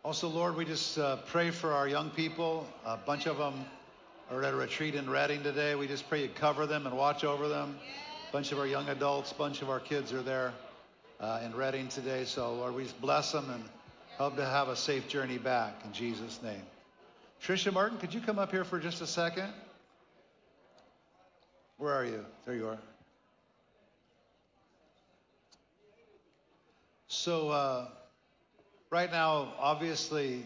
Also, Lord, we just pray for our young people. A bunch of them are at a retreat in Redding today. We just pray you cover them and watch over them. A bunch of our young adults, a bunch of our kids are there in Redding today. So, Lord, we just bless them and help to have a safe journey back in Jesus' name. Tricia Martin, could you come up here for just a second? Where are you? There you are. So, right now, obviously,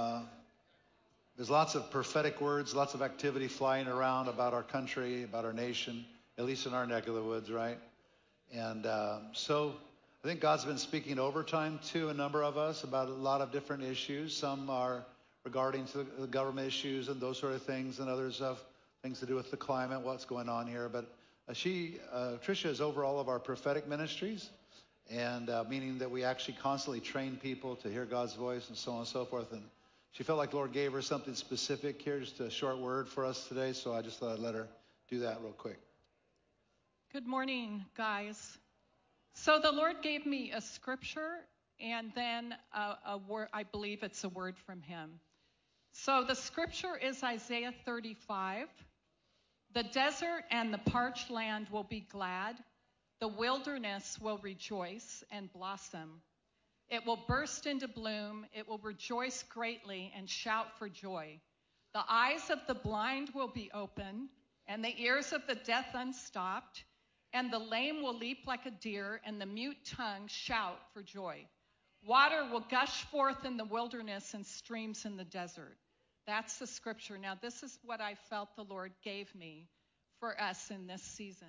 there's lots of prophetic words, lots of activity flying around about our country, about our nation, at least in our neck of the woods, right? And so I think God's been speaking overtime to a number of us about a lot of different issues. Some are regarding to the government issues and those sort of things, and others have things to do with the climate, what's going on here. But Tricia is over all of our prophetic ministries, and meaning that we actually constantly train people to hear God's voice and so on and so forth. And she felt like the Lord gave her something specific here, just a short word for us today. So I just thought I'd let her do that real quick. Good morning, guys. So the Lord gave me a scripture and then a word. I believe it's a word from him. So the scripture is Isaiah 35. The desert and the parched land will be glad. The wilderness will rejoice and blossom. It will burst into bloom. It will rejoice greatly and shout for joy. The eyes of the blind will be open, and the ears of the deaf unstopped, and the lame will leap like a deer, and the mute tongue shout for joy. Water will gush forth in the wilderness and streams in the desert. That's the scripture. Now, this is what I felt the Lord gave me for us in this season.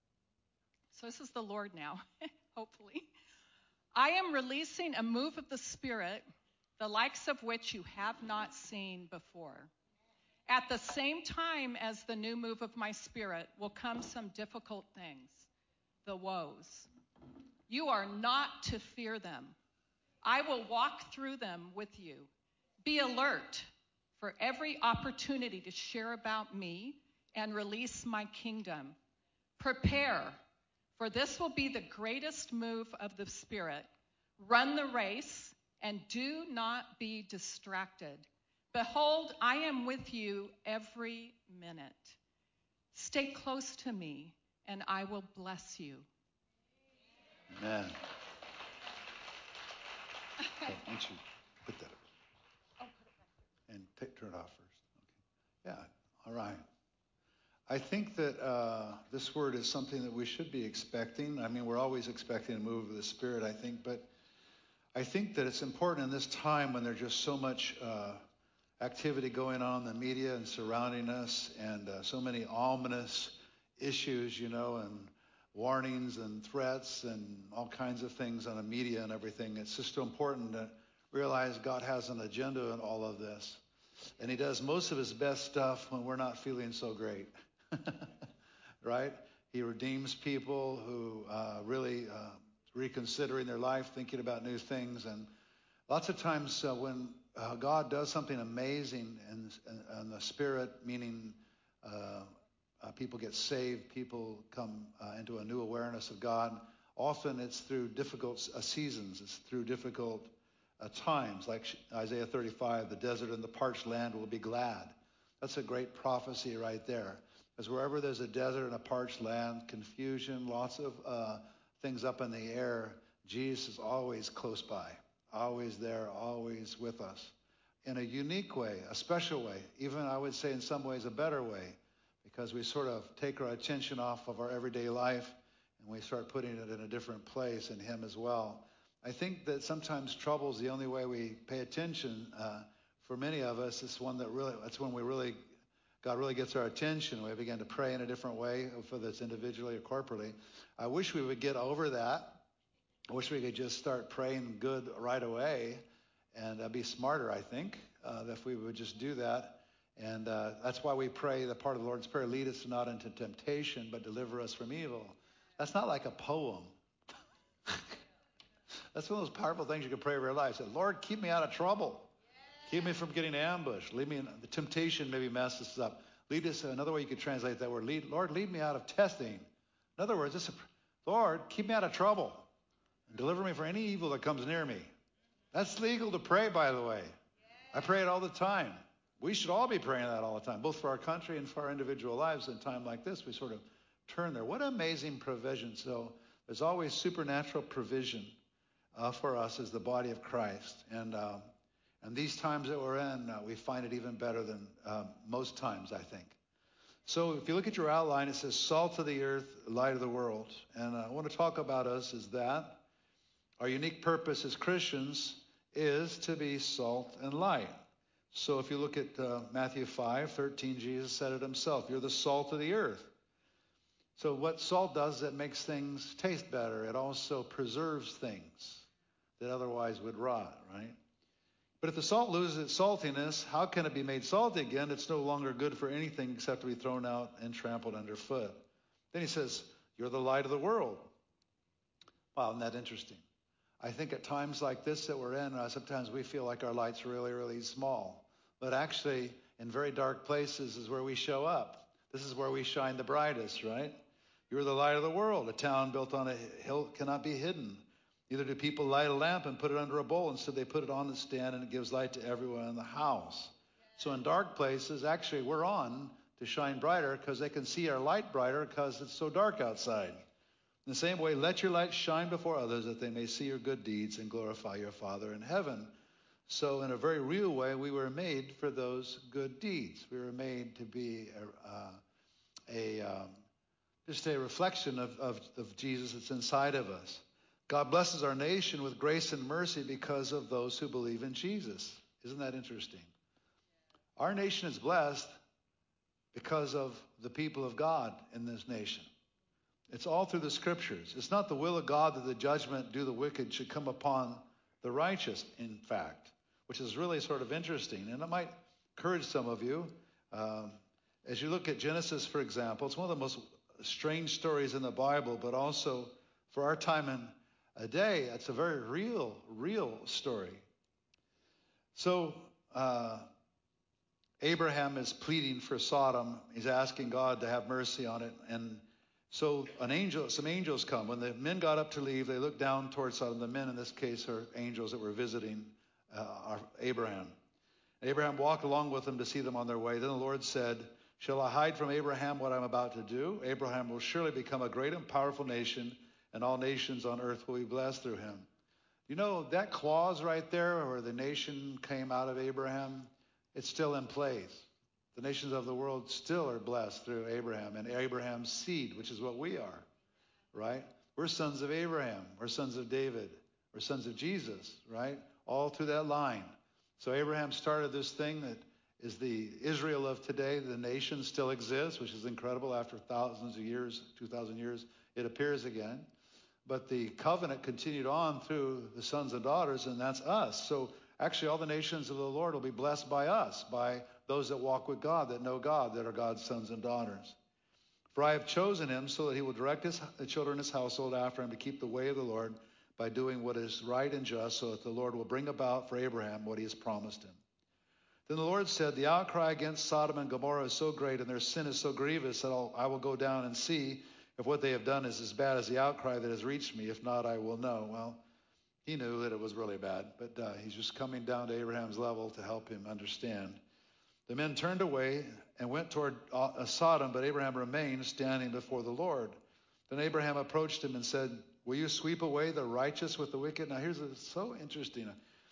So this is the Lord now, hopefully. I am releasing a move of the Spirit, the likes of which you have not seen before. At the same time as the new move of my Spirit will come some difficult things, the woes. You are not to fear them. I will walk through them with you. Be alert for every opportunity to share about me and release my kingdom. Prepare, for this will be the greatest move of the Spirit. Run the race and do not be distracted. Behold, I am with you every minute. Stay close to me, and I will bless you. Amen. Why don't you put that up? Oh, put it back. And turn it off first. Okay. Yeah, all right. I think that this word is something that we should be expecting. I mean, we're always expecting a move of the Spirit, I think. But I think that it's important in this time when there's just so much activity going on in the media and surrounding us, and so many ominous issues, and warnings and threats and all kinds of things on the media and everything. It's just so important to realize God has an agenda in all of this. And he does most of his best stuff when we're not feeling so great. Right? He redeems people who really reconsidering their life, thinking about new things. And lots of times when God does something amazing in the Spirit, meaning people get saved, people come into a new awareness of God, often it's through difficult seasons. It's through difficult times, like Isaiah 35, the desert and the parched land will be glad. That's a great prophecy right there. Because wherever there's a desert and a parched land, confusion, lots of things up in the air, Jesus is always close by, always there, always with us. In a unique way, a special way, even I would say in some ways a better way, because we sort of take our attention off of our everyday life and we start putting it in a different place in him as well. I think that sometimes trouble is the only way we pay attention. For many of us, it's one that's when God really gets our attention. We begin to pray in a different way, whether it's individually or corporately. I wish we would get over that. I wish we could just start praying good right away and be smarter, I think, if we would just do that. And that's why we pray the part of the Lord's Prayer, lead us not into temptation, but deliver us from evil. That's not like a poem. That's one of those powerful things you can pray over your life. Say, Lord, keep me out of trouble. Keep me from getting ambushed. Lead me in the temptation maybe messes us up. Lead us, another way you could translate that word, Lord, lead me out of testing. In other words, Lord, keep me out of trouble and deliver me from any evil that comes near me. That's legal to pray, by the way. I pray it all the time. We should all be praying that all the time, both for our country and for our individual lives. In a time like this, we sort of turn there. What amazing provision. So there's always supernatural provision for us as the body of Christ. And these times that we're in, we find it even better than most times, I think. So if you look at your outline, it says salt of the earth, light of the world. And I want to talk about us as that. Our unique purpose as Christians is to be salt and light. So if you look at Matthew 5:13, Jesus said it himself. You're the salt of the earth. So what salt does is it makes things taste better. It also preserves things that otherwise would rot, right? But if the salt loses its saltiness, how can it be made salty again? It's no longer good for anything except to be thrown out and trampled underfoot. Then he says, you're the light of the world. Wow, isn't that interesting? I think at times like this that we're in, sometimes we feel like our light's really, really small. But actually, in very dark places is where we show up. This is where we shine the brightest, right? You're the light of the world. A town built on a hill cannot be hidden. Neither do people light a lamp and put it under a bowl. Instead, they put it on the stand, and it gives light to everyone in the house. So in dark places, actually, we're on to shine brighter because they can see our light brighter because it's so dark outside. In the same way, let your light shine before others that they may see your good deeds and glorify your Father in heaven. So in a very real way, we were made for those good deeds. We were made to be just a reflection of Jesus that's inside of us. God blesses our nation with grace and mercy because of those who believe in Jesus. Isn't that interesting? Our nation is blessed because of the people of God in this nation. It's all through the scriptures. It's not the will of God that the judgment due the wicked should come upon the righteous, in fact, which is really sort of interesting. And it might encourage some of you. As you look at Genesis, for example, it's one of the most strange stories in the Bible, but also for our time and a day, it's a very real story. So Abraham is pleading for Sodom. He's asking God to have mercy on it. And so some angels come. When the men got up to leave, they looked down towards Sodom. The men in this case are angels that were visiting Abraham. Abraham walked along with them to see them on their way. Then the Lord said, shall I hide from Abraham what I'm about to do? Abraham will surely become a great and powerful nation, and all nations on earth will be blessed through him. You know, that clause right there where the nation came out of Abraham, it's still in place. The nations of the world still are blessed through Abraham and Abraham's seed, which is what we are, right? We're sons of Abraham. We're sons of David. We're sons of Jesus, right? All through that line. So Abraham started this thing that is the Israel of today. The nation still exists, which is incredible. After thousands of years, 2,000 years, it appears again. But the covenant continued on through the sons and daughters, and that's us. So actually all the nations of the Lord will be blessed by us, by those that walk with God, that know God, that are God's sons and daughters. For I have chosen him so that he will direct the children of his household after him to keep the way of the Lord by doing what is right and just, so that the Lord will bring about for Abraham what he has promised him. Then the Lord said, the outcry against Sodom and Gomorrah is so great and their sin is so grievous that I will go down and see if what they have done is as bad as the outcry that has reached me. If not, I will know. Well, he knew that it was really bad, but he's just coming down to Abraham's level to help him understand. The men turned away and went toward Sodom, but Abraham remained standing before the Lord. Then Abraham approached him and said, will you sweep away the righteous with the wicked? Now here's so interesting.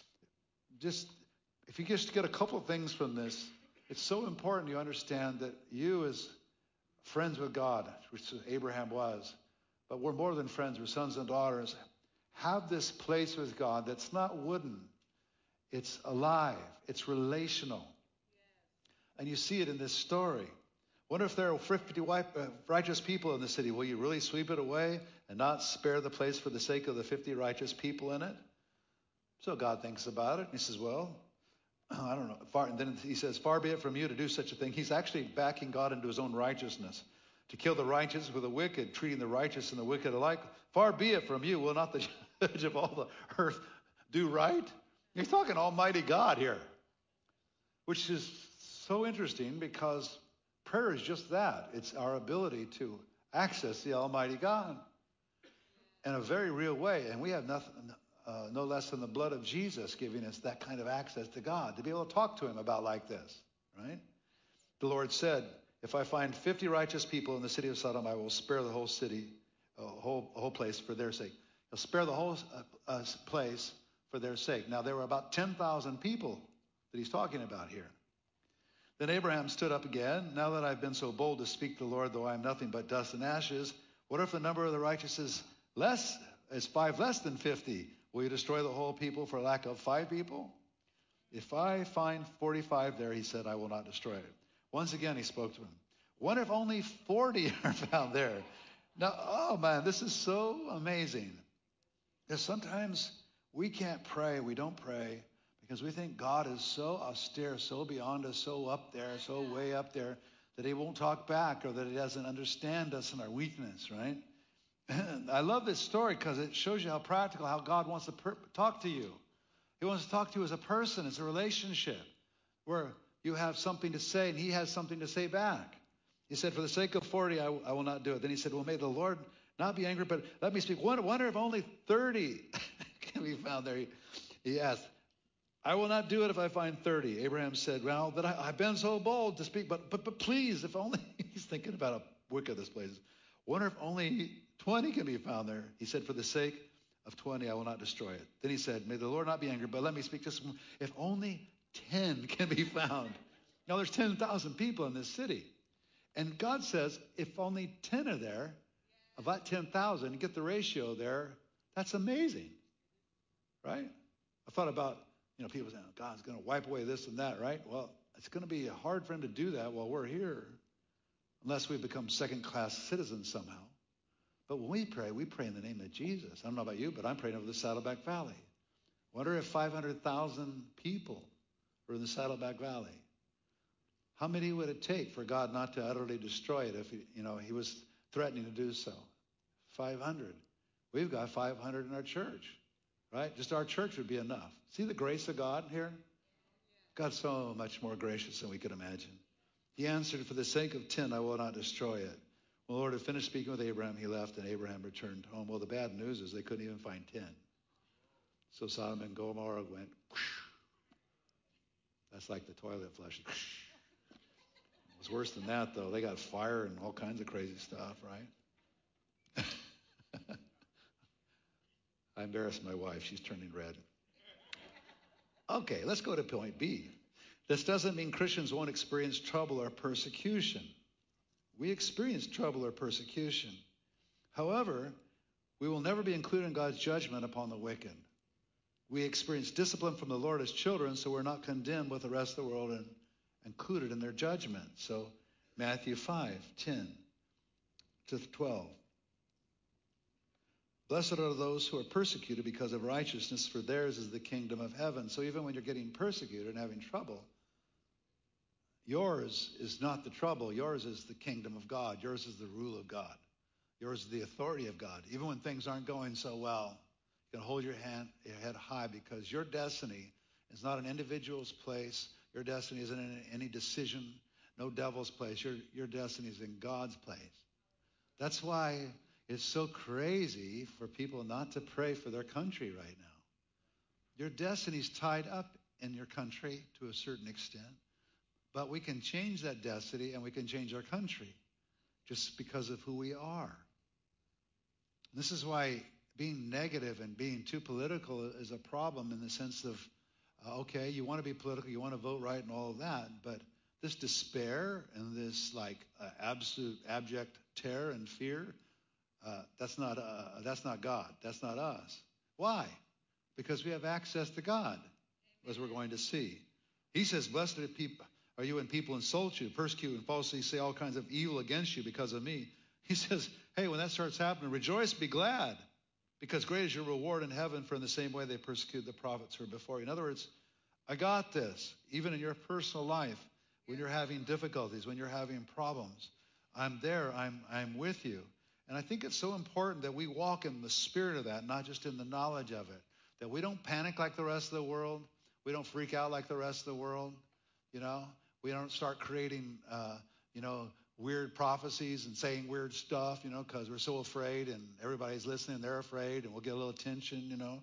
If you just get a couple of things from this, it's so important you understand that you as friends with God, which Abraham was, but we're more than friends, we're sons and daughters, have this place with God that's not wooden. It's alive. It's relational. And you see it in this story. Wonder if there are 50 righteous people in the city. Will you really sweep it away and not spare the place for the sake of the 50 righteous people in it? So God thinks about it. And he says, well, I don't know. And then he says, far be it from you to do such a thing. He's actually backing God into his own righteousness. To kill the righteous with the wicked, treating the righteous and the wicked alike. Far be it from you. Will not the judge of all the earth do right? He's talking Almighty God here. Which is so interesting because prayer is just that. It's our ability to access the Almighty God in a very real way. And we have no less than the blood of Jesus giving us that kind of access to God, to be able to talk to him about like this, right? The Lord said, if I find 50 righteous people in the city of Sodom, I will spare the whole city, whole place for their sake. He'll spare the whole place for their sake. Now, there were about 10,000 people that he's talking about here. Then Abraham stood up again. Now that I've been so bold to speak to the Lord, though I am nothing but dust and ashes, what if the number of the righteous is 5 less than 50? Will you destroy the whole people for lack of 5 people? If I find 45 there, he said, I will not destroy it. Once again, he spoke to him. What if only 40 are found there? Now, oh man, this is so amazing. Because sometimes we can't pray, we don't pray, because we think God is so austere, so beyond us, so up there, so way up there, that he won't talk back or that he doesn't understand us in our weakness, right? I love this story because it shows you how practical, how God wants to talk to you. He wants to talk to you as a person. It's a relationship where you have something to say and he has something to say back. He said, for the sake of 40, I will not do it. Then he said, well, may the Lord not be angry, but let me speak. Wonder if only 30 can be found there. He asked, I will not do it if I find 30. Abraham said, well, that I've been so bold to speak, but please, if only, he's thinking about how wicked this place is. Wonder if only 20 can be found there. He said, for the sake of 20, I will not destroy it. Then he said, may the Lord not be angry, but let me speak just if only 10 can be found. Now there's 10,000 people in this city. And God says, if only 10 are there, about 10,000, get the ratio there, that's amazing, right? I thought about, people saying, oh, God's going to wipe away this and that, right? Well, it's going to be hard for him to do that while we're here, unless we become second-class citizens somehow. But when we pray in the name of Jesus. I don't know about you, but I'm praying over the Saddleback Valley. Wonder if 500,000 people are in the Saddleback Valley. How many would it take for God not to utterly destroy it if he was threatening to do so? 500. We've got 500 in our church, right? Just our church would be enough. See the grace of God here? God's so much more gracious than we could imagine. He answered, for the sake of 10, I will not destroy it. When the Lord had finished speaking with Abraham, he left, and Abraham returned home. Well, the bad news is they couldn't even find 10. So Sodom and Gomorrah went, whoosh. That's like the toilet flush. It was worse than that, though. They got fire and all kinds of crazy stuff, right? I embarrassed my wife. She's turning red. Okay, let's go to point B. This doesn't mean Christians won't experience trouble or persecution. We experience trouble or persecution. However, we will never be included in God's judgment upon the wicked. We experience discipline from the Lord as children, so we're not condemned with the rest of the world and included in their judgment. So Matthew 5:10-12. Blessed are those who are persecuted because of righteousness, for theirs is the kingdom of heaven. So even when you're getting persecuted and having trouble, yours is not the trouble. Yours is the kingdom of God. Yours is the rule of God. Yours is the authority of God. Even when things aren't going so well, you can hold your head high because your destiny is not an individual's place. Your destiny isn't in any decision, no devil's place. Your destiny is in God's place. That's why it's so crazy for people not to pray for their country right now. Your destiny's tied up in your country to a certain extent. But we can change that destiny and we can change our country just because of who we are. This is why being negative and being too political is a problem in the sense of, okay, you want to be political, you want to vote right and all of that, but this despair and this absolute abject terror and fear, that's not God. That's not us. Why? Because we have access to God, as we're going to see. He says, blessed are you when people insult you, persecute, and falsely say all kinds of evil against you because of me. He says, hey, when that starts happening, rejoice, be glad, because great is your reward in heaven, for in the same way they persecuted the prophets who were before you. In other words, I got this. Even in your personal life, when you're having difficulties, when you're having problems, I'm there, I'm with you. And I think it's so important that we walk in the spirit of that, not just in the knowledge of it, that we don't panic like the rest of the world. We don't freak out like the rest of the world. We don't start creating, weird prophecies and saying weird stuff, because we're so afraid and everybody's listening, they're afraid, and we'll get a little tension,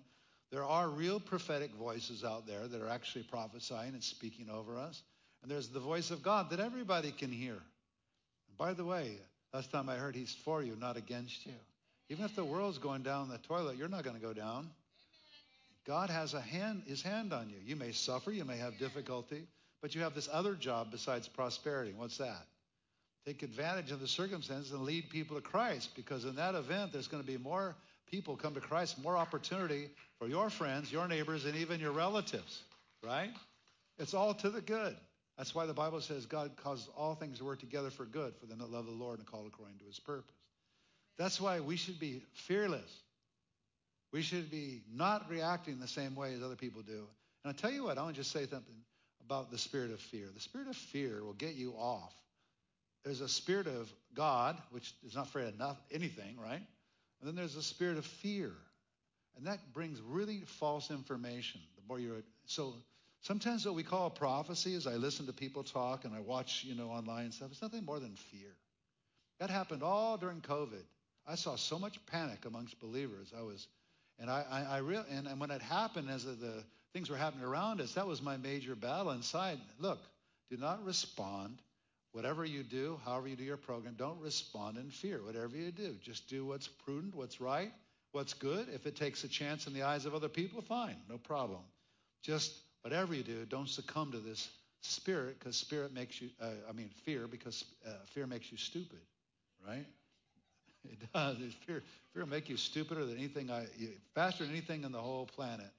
There are real prophetic voices out there that are actually prophesying and speaking over us. And there's the voice of God that everybody can hear. And by the way, last time I heard, he's for you, not against you. Even if the world's going down the toilet, you're not going to go down. God has his hand on you. You may suffer, you may have difficulty, but you have this other job besides prosperity. What's that? Take advantage of the circumstances and lead people to Christ, because in that event, there's going to be more people come to Christ, more opportunity for your friends, your neighbors, and even your relatives, right? It's all to the good. That's why the Bible says God causes all things to work together for good for them that love the Lord and call according to his purpose. That's why we should be fearless. We should be not reacting the same way as other people do. And I'll tell you what, I want to just say something about the spirit of fear. The spirit of fear will get you off. There's a spirit of God, which is not afraid of anything, right? And then there's a spirit of fear. And that brings really false information. So sometimes what we call a prophecy is I listen to people talk and I watch, online and stuff. It's nothing more than fear. That happened all during COVID. I saw so much panic amongst believers. And when it happened, as the things were happening around us, that was my major battle inside. Look, do not respond. Whatever you do, however you do your program, don't respond in fear. Whatever you do, just do what's prudent, what's right, what's good. If it takes a chance in the eyes of other people, fine, no problem. Just whatever you do, don't succumb to this spirit, because fear makes you stupid, right? It does. Fear will make you stupider than faster than anything on the whole planet.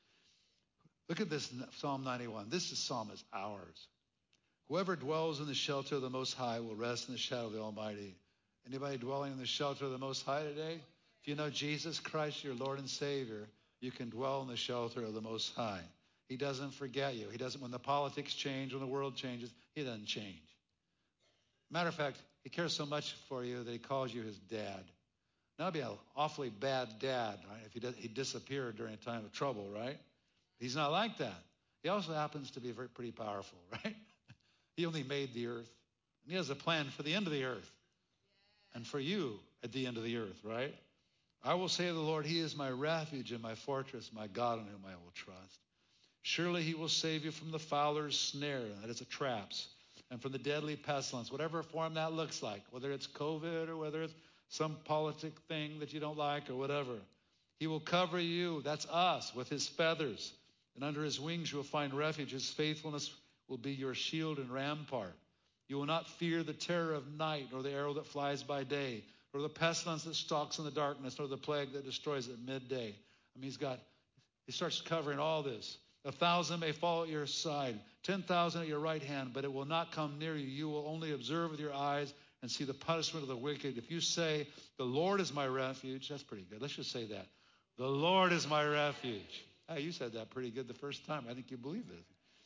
Look at this Psalm 91. This psalm is ours. Whoever dwells in the shelter of the Most High will rest in the shadow of the Almighty. Anybody dwelling in the shelter of the Most High today? If you know Jesus Christ, your Lord and Savior, you can dwell in the shelter of the Most High. He doesn't forget you. He doesn't, when the politics change, when the world changes, he doesn't change. Matter of fact, he cares so much for you that he calls you his dad. Now, that'd be an awfully bad dad, right? If he disappeared during a time of trouble, right? He's not like that. He also happens to be pretty powerful, right? He only made the earth. And he has a plan for the end of the earth. And for you at the end of the earth, right? I will say of the Lord, he is my refuge and my fortress, my God in whom I will trust. Surely he will save you from the fowler's snare, that is, traps, and from the deadly pestilence, whatever form that looks like, whether it's COVID or whether it's some politic thing that you don't like or whatever. He will cover you, that's us, with his feathers, and under his wings you will find refuge. His faithfulness will be your shield and rampart. You will not fear the terror of night, nor the arrow that flies by day, nor the pestilence that stalks in the darkness, nor the plague that destroys at midday. I mean, he starts covering all this. 1,000 may fall at your side, 10,000 at your right hand, but it will not come near you. You will only observe with your eyes and see the punishment of the wicked. If you say, the Lord is my refuge, that's pretty good. Let's just say that. The Lord is my refuge. Hey, you said that pretty good the first time. I think you believe it.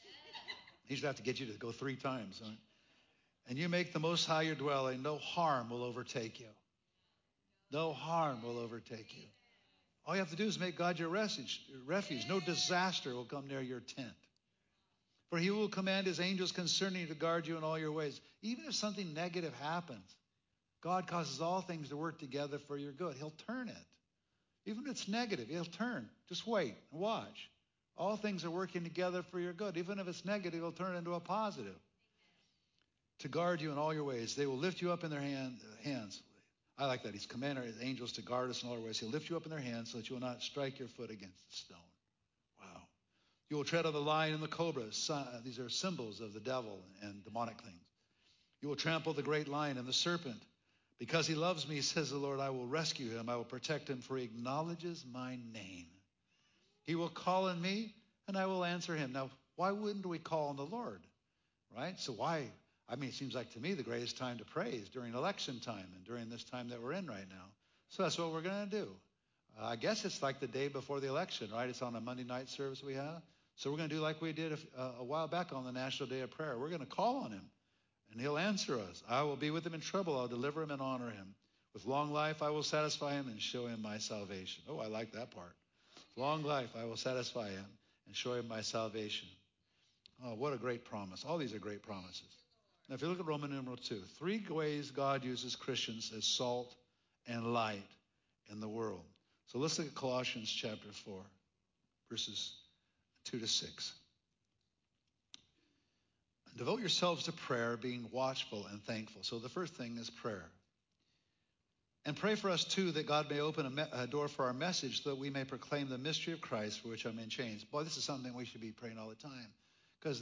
He's going to have to get you to go 3 times. Huh? And you make the Most High your dwelling, no harm will overtake you. No harm will overtake you. All you have to do is make God your refuge. No disaster will come near your tent. For he will command his angels concerning you to guard you in all your ways. Even if something negative happens, God causes all things to work together for your good. He'll turn it. Even if it's negative, he'll turn. Just wait and watch. All things are working together for your good. Even if it's negative, he'll turn it into a positive. To guard you in all your ways. They will lift you up in their hands. I like that. He's commanded his angels to guard us in all our ways. He'll lift you up in their hands so that you will not strike your foot against the stone. Wow. You will tread on the lion and the cobra. These are symbols of the devil and demonic things. You will trample the great lion and the serpent. Because he loves me, says the Lord, I will rescue him. I will protect him, for he acknowledges my name. He will call on me, and I will answer him. Now, why wouldn't we call on the Lord? Right? So why? I mean, it seems like to me the greatest time to pray is during election time and during this time that we're in right now. So that's what we're going to do. I guess it's like the day before the election, right? It's on a Monday night service we have. So we're going to do like we did a while back on the National Day of Prayer. We're going to call on him, and he'll answer us. I will be with him in trouble. I'll deliver him and honor him. With long life, I will satisfy him and show him my salvation. Oh, I like that part. With long life, I will satisfy him and show him my salvation. Oh, what a great promise. All these are great promises. Now, if you look at Roman numeral 2, 3 ways God uses Christians as salt and light in the world. So let's look at Colossians chapter 4. verses 2 to 6. Devote yourselves to prayer, being watchful and thankful. So the first thing is prayer. And pray for us, too, that God may open a door for our message, so that we may proclaim the mystery of Christ, for which I'm in chains. Boy, this is something we should be praying all the time. Because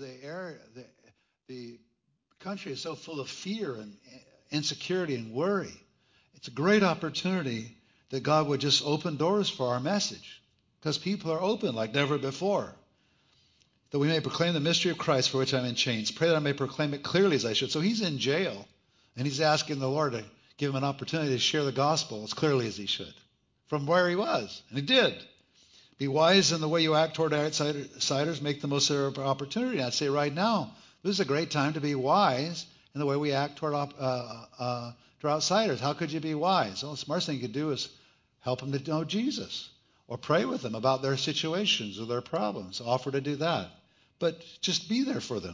the country is so full of fear and insecurity and worry. It's a great opportunity that God would just open doors for our message. Because people are open like never before. That we may proclaim the mystery of Christ, for which I'm in chains. Pray that I may proclaim it clearly as I should. So he's in jail, and he's asking the Lord to give him an opportunity to share the gospel as clearly as he should from where he was. And he did. Be wise in the way you act toward outsiders. Make the most of our opportunity. I'd say right now, this is a great time to be wise in the way we act toward outsiders. How could you be wise? Well, the smartest thing you could do is help them to know Jesus, or pray with them about their situations or their problems. Offer to do that. But just be there for them.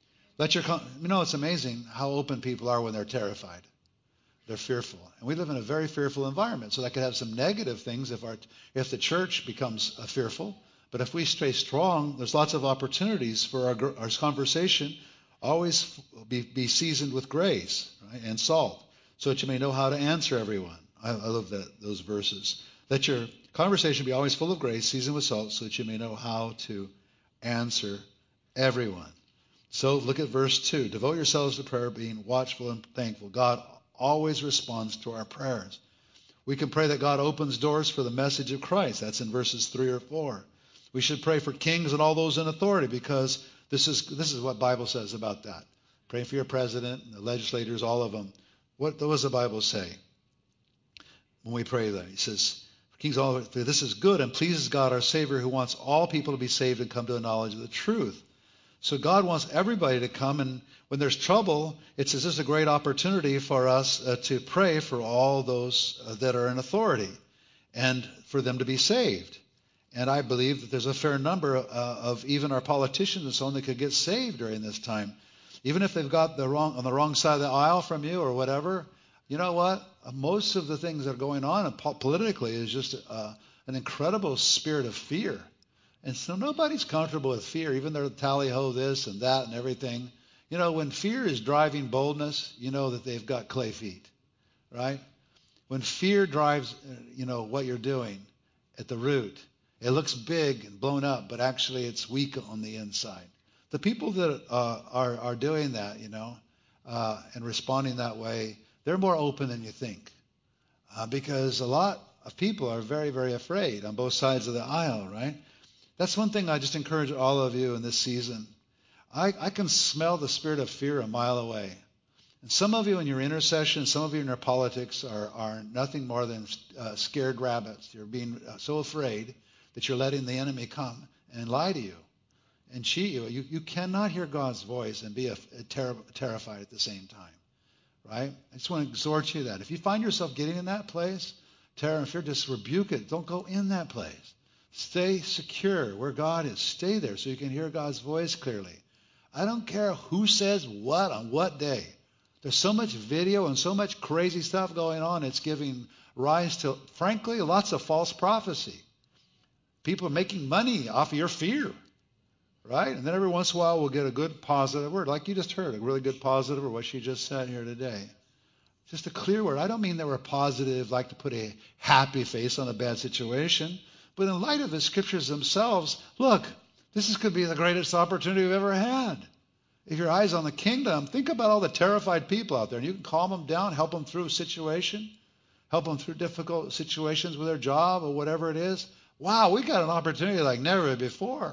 It's amazing how open people are when they're terrified. They're fearful. And we live in a very fearful environment. So that could have some negative things if the church becomes fearful. But if we stay strong, there's lots of opportunities for our conversation. Always be seasoned with grace, right, and salt, so that you may know how to answer everyone. I love those verses. Let your conversation be always full of grace, seasoned with salt, so that you may know how to answer everyone. So look at verse 2. Devote yourselves to prayer, being watchful and thankful. God always responds to our prayers. We can pray that God opens doors for the message of Christ. That's in verses 3 or 4. We should pray for kings and all those in authority, because this is what the Bible says about that. Pray for your president, the legislators, all of them. What does the Bible say when we pray that? He says, for kings, all of it, this is good and pleases God our Savior, who wants all people to be saved and come to a knowledge of the truth. So God wants everybody to come, and when there's trouble, this is a great opportunity for us to pray for all those that are in authority and for them to be saved. And I believe that there's a fair number of even our politicians and so on that could get saved during this time. Even if they've got on the wrong side of the aisle from you or whatever, you know what? Most of the things that are going on politically is just an incredible spirit of fear. And so nobody's comfortable with fear, even though tally-ho this and that and everything. You know, when fear is driving boldness, you know that they've got clay feet, right? When fear drives, what you're doing at the root, it looks big and blown up, but actually it's weak on the inside. The people that are doing that, and responding that way, they're more open than you think, because a lot of people are very, very afraid on both sides of the aisle, right? That's one thing I just encourage all of you in this season. I can smell the spirit of fear a mile away. And some of you in your intercession, some of you in your politics are nothing more than scared rabbits. You're being so afraid that you're letting the enemy come and lie to you and cheat you. You cannot hear God's voice and be terrified at the same time, right? I just want to exhort you that. If you find yourself getting in that place, terror and fear, just rebuke it. Don't go in that place. Stay secure where God is. Stay there so you can hear God's voice clearly. I don't care who says what on what day. There's so much video and so much crazy stuff going on. It's giving rise to, frankly, lots of false prophecy. People are making money off of your fear, right? And then every once in a while we'll get a good positive word, like you just heard, a really good positive, or what she just said here today. Just a clear word. I don't mean that we're positive, like to put a happy face on a bad situation. But in light of the scriptures themselves, look, this could be the greatest opportunity we've ever had. If your eyes on the kingdom, think about all the terrified people out there. And you can calm them down, help them through a situation, help them through difficult situations with their job or whatever it is. Wow, we got an opportunity like never before.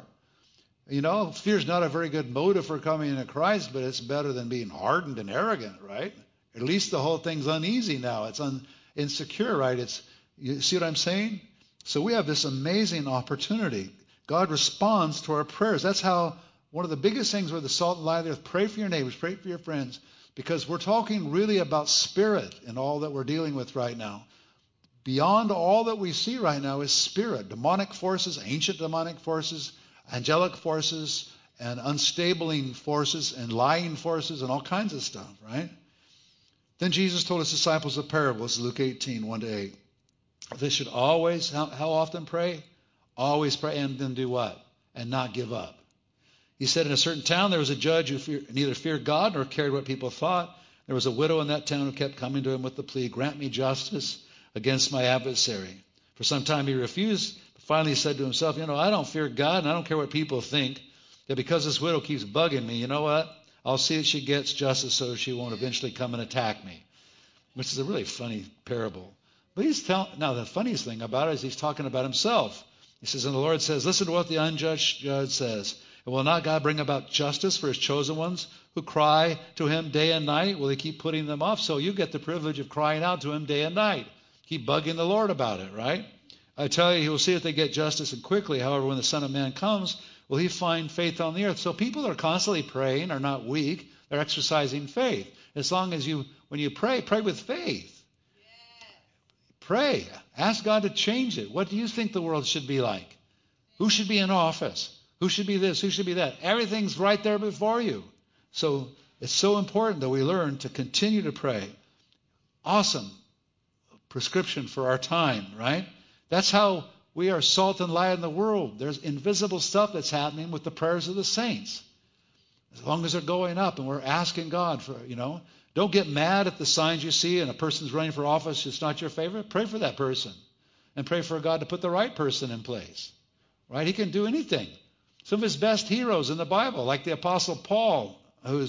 Fear's not a very good motive for coming into Christ, but it's better than being hardened and arrogant, right? At least the whole thing's uneasy now. It's insecure, right? You see what I'm saying? So we have this amazing opportunity. God responds to our prayers. That's how one of the biggest things with the salt and light of the earth, pray for your neighbors, pray for your friends, because we're talking really about spirit in all that we're dealing with right now. Beyond all that we see right now is spirit, demonic forces, ancient demonic forces, angelic forces, and unstabling forces, and lying forces, and all kinds of stuff, right? Then Jesus told his disciples a parable. This is Luke 18, 1-8. They should always, how often pray? Always pray, and then do what? And not give up. He said, in a certain town there was a judge who neither feared God nor cared what people thought. There was a widow in that town who kept coming to him with the plea, grant me justice against my adversary. For some time he refused. Finally he said to himself, I don't fear God and I don't care what people think. That because this widow keeps bugging me, you know what? I'll see that she gets justice so she won't eventually come and attack me. Which is a really funny parable. But now the funniest thing about it is he's talking about himself. He says, and the Lord says, listen to what the unjudged judge says. And will not God bring about justice for his chosen ones who cry to him day and night? Will he keep putting them off? So you get the privilege of crying out to him day and night. Keep bugging the Lord about it, right? I tell you, he will see that they get justice and quickly. However, when the Son of Man comes, will he find faith on the earth? So people that are constantly praying are not weak. They're exercising faith. As long as when you pray with faith. Pray. Ask God to change it. What do you think the world should be like? Who should be in office? Who should be this? Who should be that? Everything's right there before you. So it's so important that we learn to continue to pray. Awesome prescription for our time, right? That's how we are salt and light in the world. There's invisible stuff that's happening with the prayers of the saints. As long as they're going up and we're asking God for, don't get mad at the signs you see and a person's running for office that's not your favorite. Pray for that person and pray for God to put the right person in place, right? He can do anything. Some of his best heroes in the Bible, like the Apostle Paul, who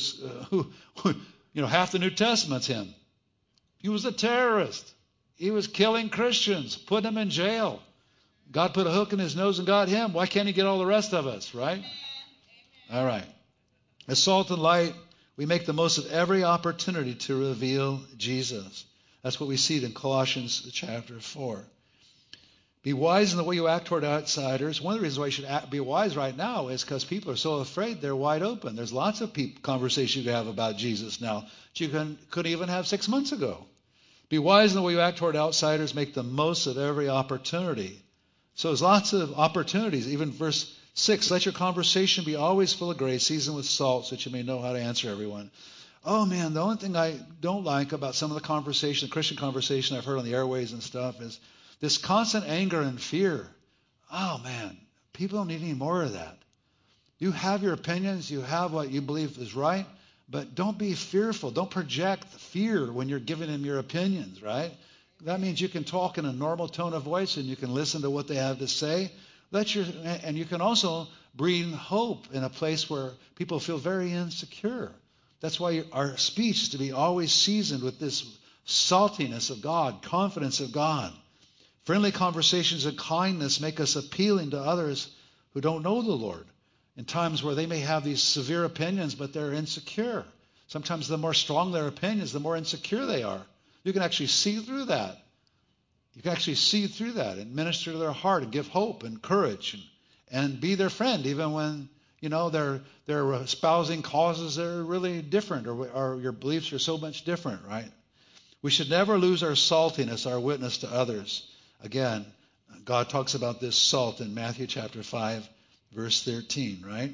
half the New Testament's him. He was a terrorist. He was killing Christians, putting them in jail. God put a hook in his nose and got him. Why can't he get all the rest of us, right? Amen. All right. As salt and light, we make the most of every opportunity to reveal Jesus. That's what we see in Colossians chapter 4. Be wise in the way you act toward outsiders. One of the reasons why you should be wise right now is because people are so afraid they're wide open. There's lots of conversation you can have about Jesus now that you couldn't even have 6 months ago. Be wise in the way you act toward outsiders. Make the most of every opportunity. So there's lots of opportunities. Even verse 6, let your conversation be always full of grace, seasoned with salt, so that you may know how to answer everyone. Oh, man, the only thing I don't like about some of the conversation, the Christian conversation I've heard on the airways and stuff is this constant anger and fear. Oh, man, people don't need any more of that. You have your opinions. You have what you believe is right. But don't be fearful. Don't project fear when you're giving them your opinions, right? That means you can talk in a normal tone of voice and you can listen to what they have to say. And you can also bring hope in a place where people feel very insecure. That's why our speech is to be always seasoned with this saltiness of God, confidence of God. Friendly conversations and kindness make us appealing to others who don't know the Lord in times where they may have these severe opinions, but they're insecure. Sometimes the more strong their opinions, the more insecure they are. You can actually see through that. You can actually see through that and minister to their heart and give hope and courage and be their friend even when, they're espousing causes that are really different or your beliefs are so much different, right? We should never lose our saltiness, our witness to others. Again, God talks about this salt in Matthew chapter 5, verse 13, right?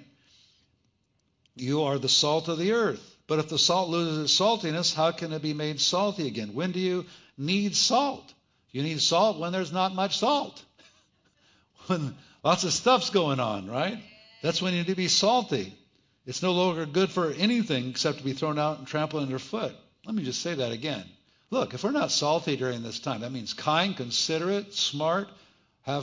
You are the salt of the earth. But if the salt loses its saltiness, how can it be made salty again? When do you need salt? You need salt when there's not much salt. When lots of stuff's going on, right? That's when you need to be salty. It's no longer good for anything except to be thrown out and trampled underfoot. Let me just say that again. Look, if we're not salty during this time, that means kind, considerate, smart, are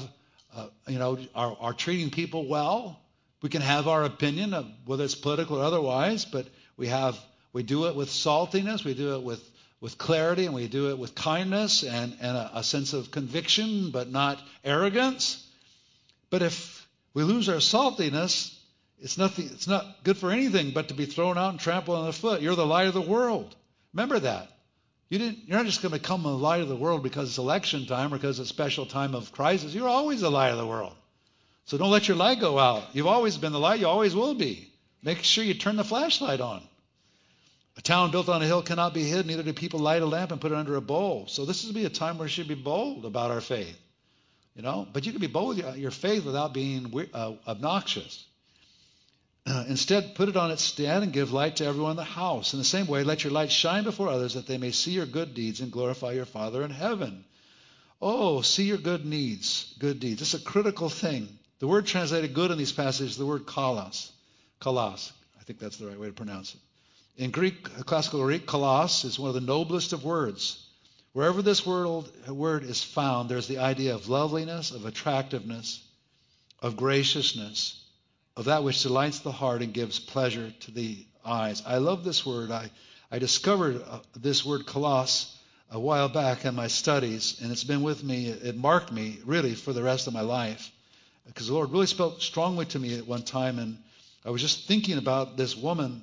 treating people well. We can have our opinion of whether it's political or otherwise, but we do it with saltiness, we do it with clarity, and we do it with kindness and a sense of conviction, but not arrogance. But if we lose our saltiness, it's not good for anything but to be thrown out and trampled underfoot. You're the light of the world. Remember that. You're not just going to become the light of the world because it's election time or because it's a special time of crisis. You're always the light of the world. So don't let your light go out. You've always been the light. You always will be. Make sure you turn the flashlight on. A town built on a hill cannot be hid. Neither do people light a lamp and put it under a bowl. So this would be a time where we should be bold about our faith. But you can be bold with your faith without being obnoxious. Instead, put it on its stand and give light to everyone in the house. In the same way, let your light shine before others that they may see your good deeds and glorify your Father in heaven. Oh, see your good deeds. It's a critical thing. The word translated good in these passages is the word kalos. Kalos. I think that's the right way to pronounce it. In Greek, classical Greek, kalos is one of the noblest of words. Wherever this word is found, there's the idea of loveliness, of attractiveness, of graciousness, of that which delights the heart and gives pleasure to the eyes. I love this word. I discovered this word kalos a while back in my studies, and it's been with me. It marked me really for the rest of my life, because the Lord really spoke strongly to me at one time, and I was just thinking about this woman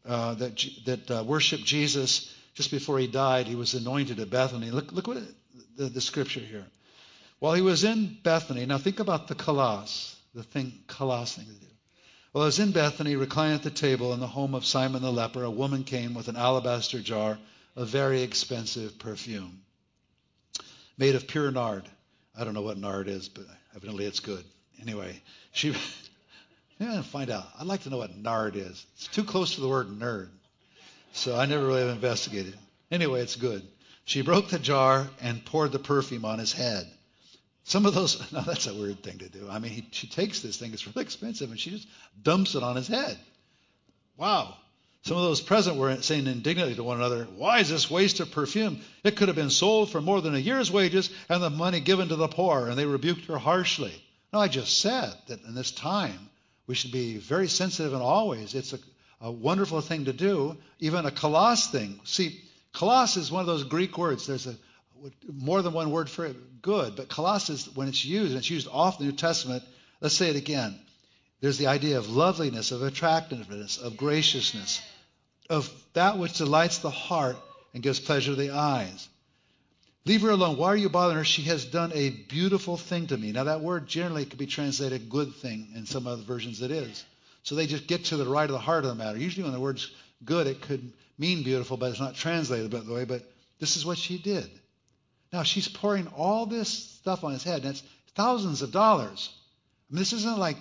that worshiped Jesus just before he died. He was anointed at Bethany. Look what the scripture here. While he was in Bethany, now think about the kalos, the thing, kalos thing to do. While he was in Bethany, reclining at the table in the home of Simon the leper, a woman came with an alabaster jar of very expensive perfume made of pure nard. I don't know what nard is, but evidently it's good. Anyway, find out. I'd like to know what nard is. It's too close to the word nerd, so I never really investigated. Anyway, it's good. She broke the jar and poured the perfume on his head. Some of those, now that's a weird thing to do. I mean, she takes this thing, it's really expensive, and she just dumps it on his head. Wow. Some of those present were saying indignantly to one another, why is this waste of perfume? It could have been sold for more than a year's wages and the money given to the poor. And they rebuked her harshly. Now, I just said that in this time, we should be very sensitive and always. It's a wonderful thing to do, even a kalos thing. See, kalos is one of those Greek words. There's more than one word for it, good. But kalos is, when it's used, and it's used often in the New Testament, let's say it again. There's the idea of loveliness, of attractiveness, of graciousness, of that which delights the heart and gives pleasure to the eyes. Leave her alone. Why are you bothering her? She has done a beautiful thing to me. Now, that word generally could be translated good thing. In some other versions it is. So they just get to the right of the heart of the matter. Usually when the word's good, it could mean beautiful, but it's not translated that way. But this is what she did. Now, she's pouring all this stuff on his head, and it's thousands of dollars. I mean, this isn't like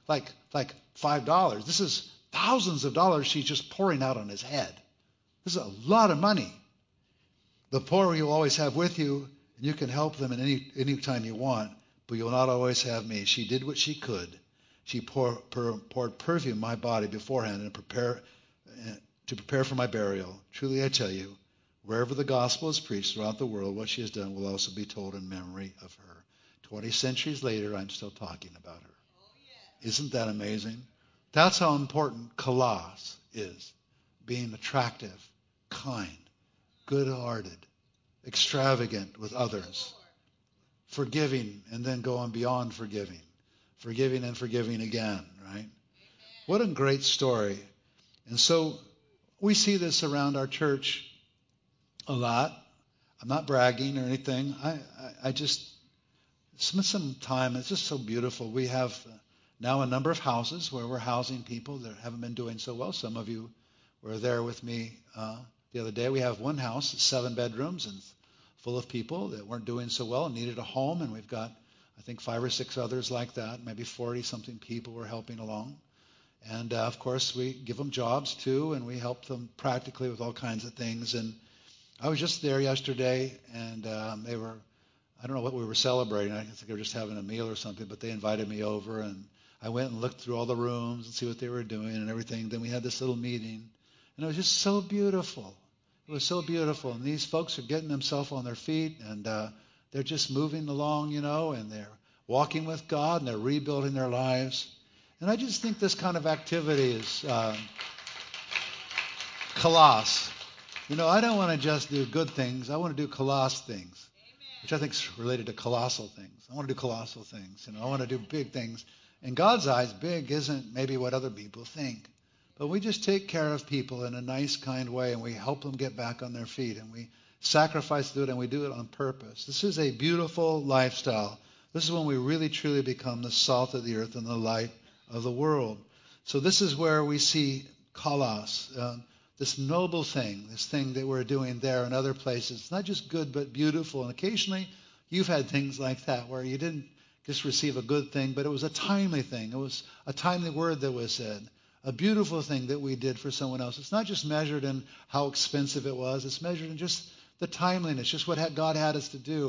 $5. This is thousands of dollars she's just pouring out on his head. This is a lot of money. The poor you'll always have with you, and you can help them at any time you want, but you'll not always have me. She did what she could. She poured perfume in my body beforehand and to prepare for my burial. Truly I tell you, wherever the gospel is preached throughout the world, what she has done will also be told in memory of her. 20 centuries later, I'm still talking about her. Isn't that amazing? That's how important kalos is. Being attractive, kind, good-hearted, extravagant with others, forgiving and then going beyond forgiving and forgiving again, right? What a great story. And so we see this around our church a lot. I'm not bragging or anything. I just spent some time. It's just so beautiful. We have now a number of houses where we're housing people that haven't been doing so well. Some of you were there with me the other day. We have one house, 7 bedrooms, and full of people that weren't doing so well and needed a home. And we've got, I think, 5 or 6 others like that, maybe 40-something people we're helping along. And, of course, we give them jobs, too, and we help them practically with all kinds of things. And I was just there yesterday, and they were, I don't know what we were celebrating. I think they were just having a meal or something, but they invited me over, and I went and looked through all the rooms and see what they were doing and everything. Then we had this little meeting, and it was just so beautiful. It was so beautiful. And these folks are getting themselves on their feet, and they're just moving along, and they're walking with God, and they're rebuilding their lives. And I just think this kind of activity is kalos. I don't want to just do good things. I want to do kalos things, which I think is related to colossal things. I want to do colossal things. I want to do big things. In God's eyes, big isn't maybe what other people think. But we just take care of people in a nice, kind way, and we help them get back on their feet, and we sacrifice to do it, and we do it on purpose. This is a beautiful lifestyle. This is when we really, truly become the salt of the earth and the light of the world. So this is where we see kalos, this noble thing, this thing that we're doing there and other places. It's not just good, but beautiful. And occasionally you've had things like that where you didn't just receive a good thing, but it was a timely thing. It was a timely word that was said. A beautiful thing that we did for someone else. It's not just measured in how expensive it was. It's measured in just the timeliness, just what God had us to do. And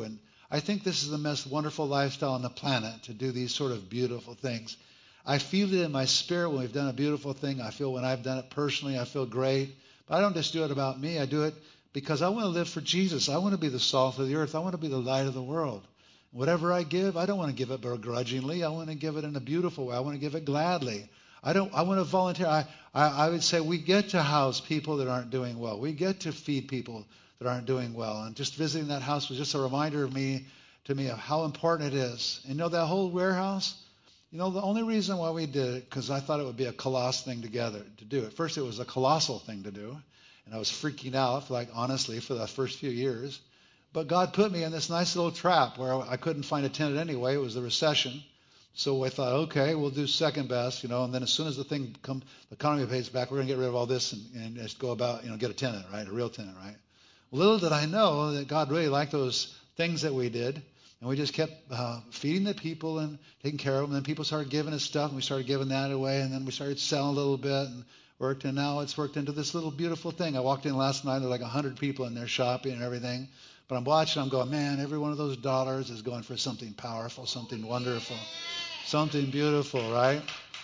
I think this is the most wonderful lifestyle on the planet, to do these sort of beautiful things. I feel it in my spirit when we've done a beautiful thing. I feel when I've done it personally, I feel great. But I don't just do it about me. I do it because I want to live for Jesus. I want to be the salt of the earth. I want to be the light of the world. Whatever I give, I don't want to give it begrudgingly. I want to give it in a beautiful way. I want to give it gladly. I want to volunteer. I would say we get to house people that aren't doing well. We get to feed people that aren't doing well. And just visiting that house was just a reminder to me of how important it is. And that whole warehouse, the only reason why we did it, because I thought it would be a colossal thing to do it. First, it was a colossal thing to do. And I was freaking out, honestly, for the first few years. But God put me in this nice little trap where I couldn't find a tenant anyway. It was the recession. So I thought, okay, we'll do second best, and then as soon as the economy pays back, we're going to get rid of all this and just go about, get a tenant, right? A real tenant, right? Little did I know that God really liked those things that we did. And we just kept feeding the people and taking care of them. And then people started giving us stuff, and we started giving that away. And then we started selling a little bit and worked. And now it's worked into this little beautiful thing. I walked in last night, there were 100 people in there shopping and everything. But I'm watching, I'm going, man, every one of those dollars is going for something powerful, something wonderful, something beautiful, right?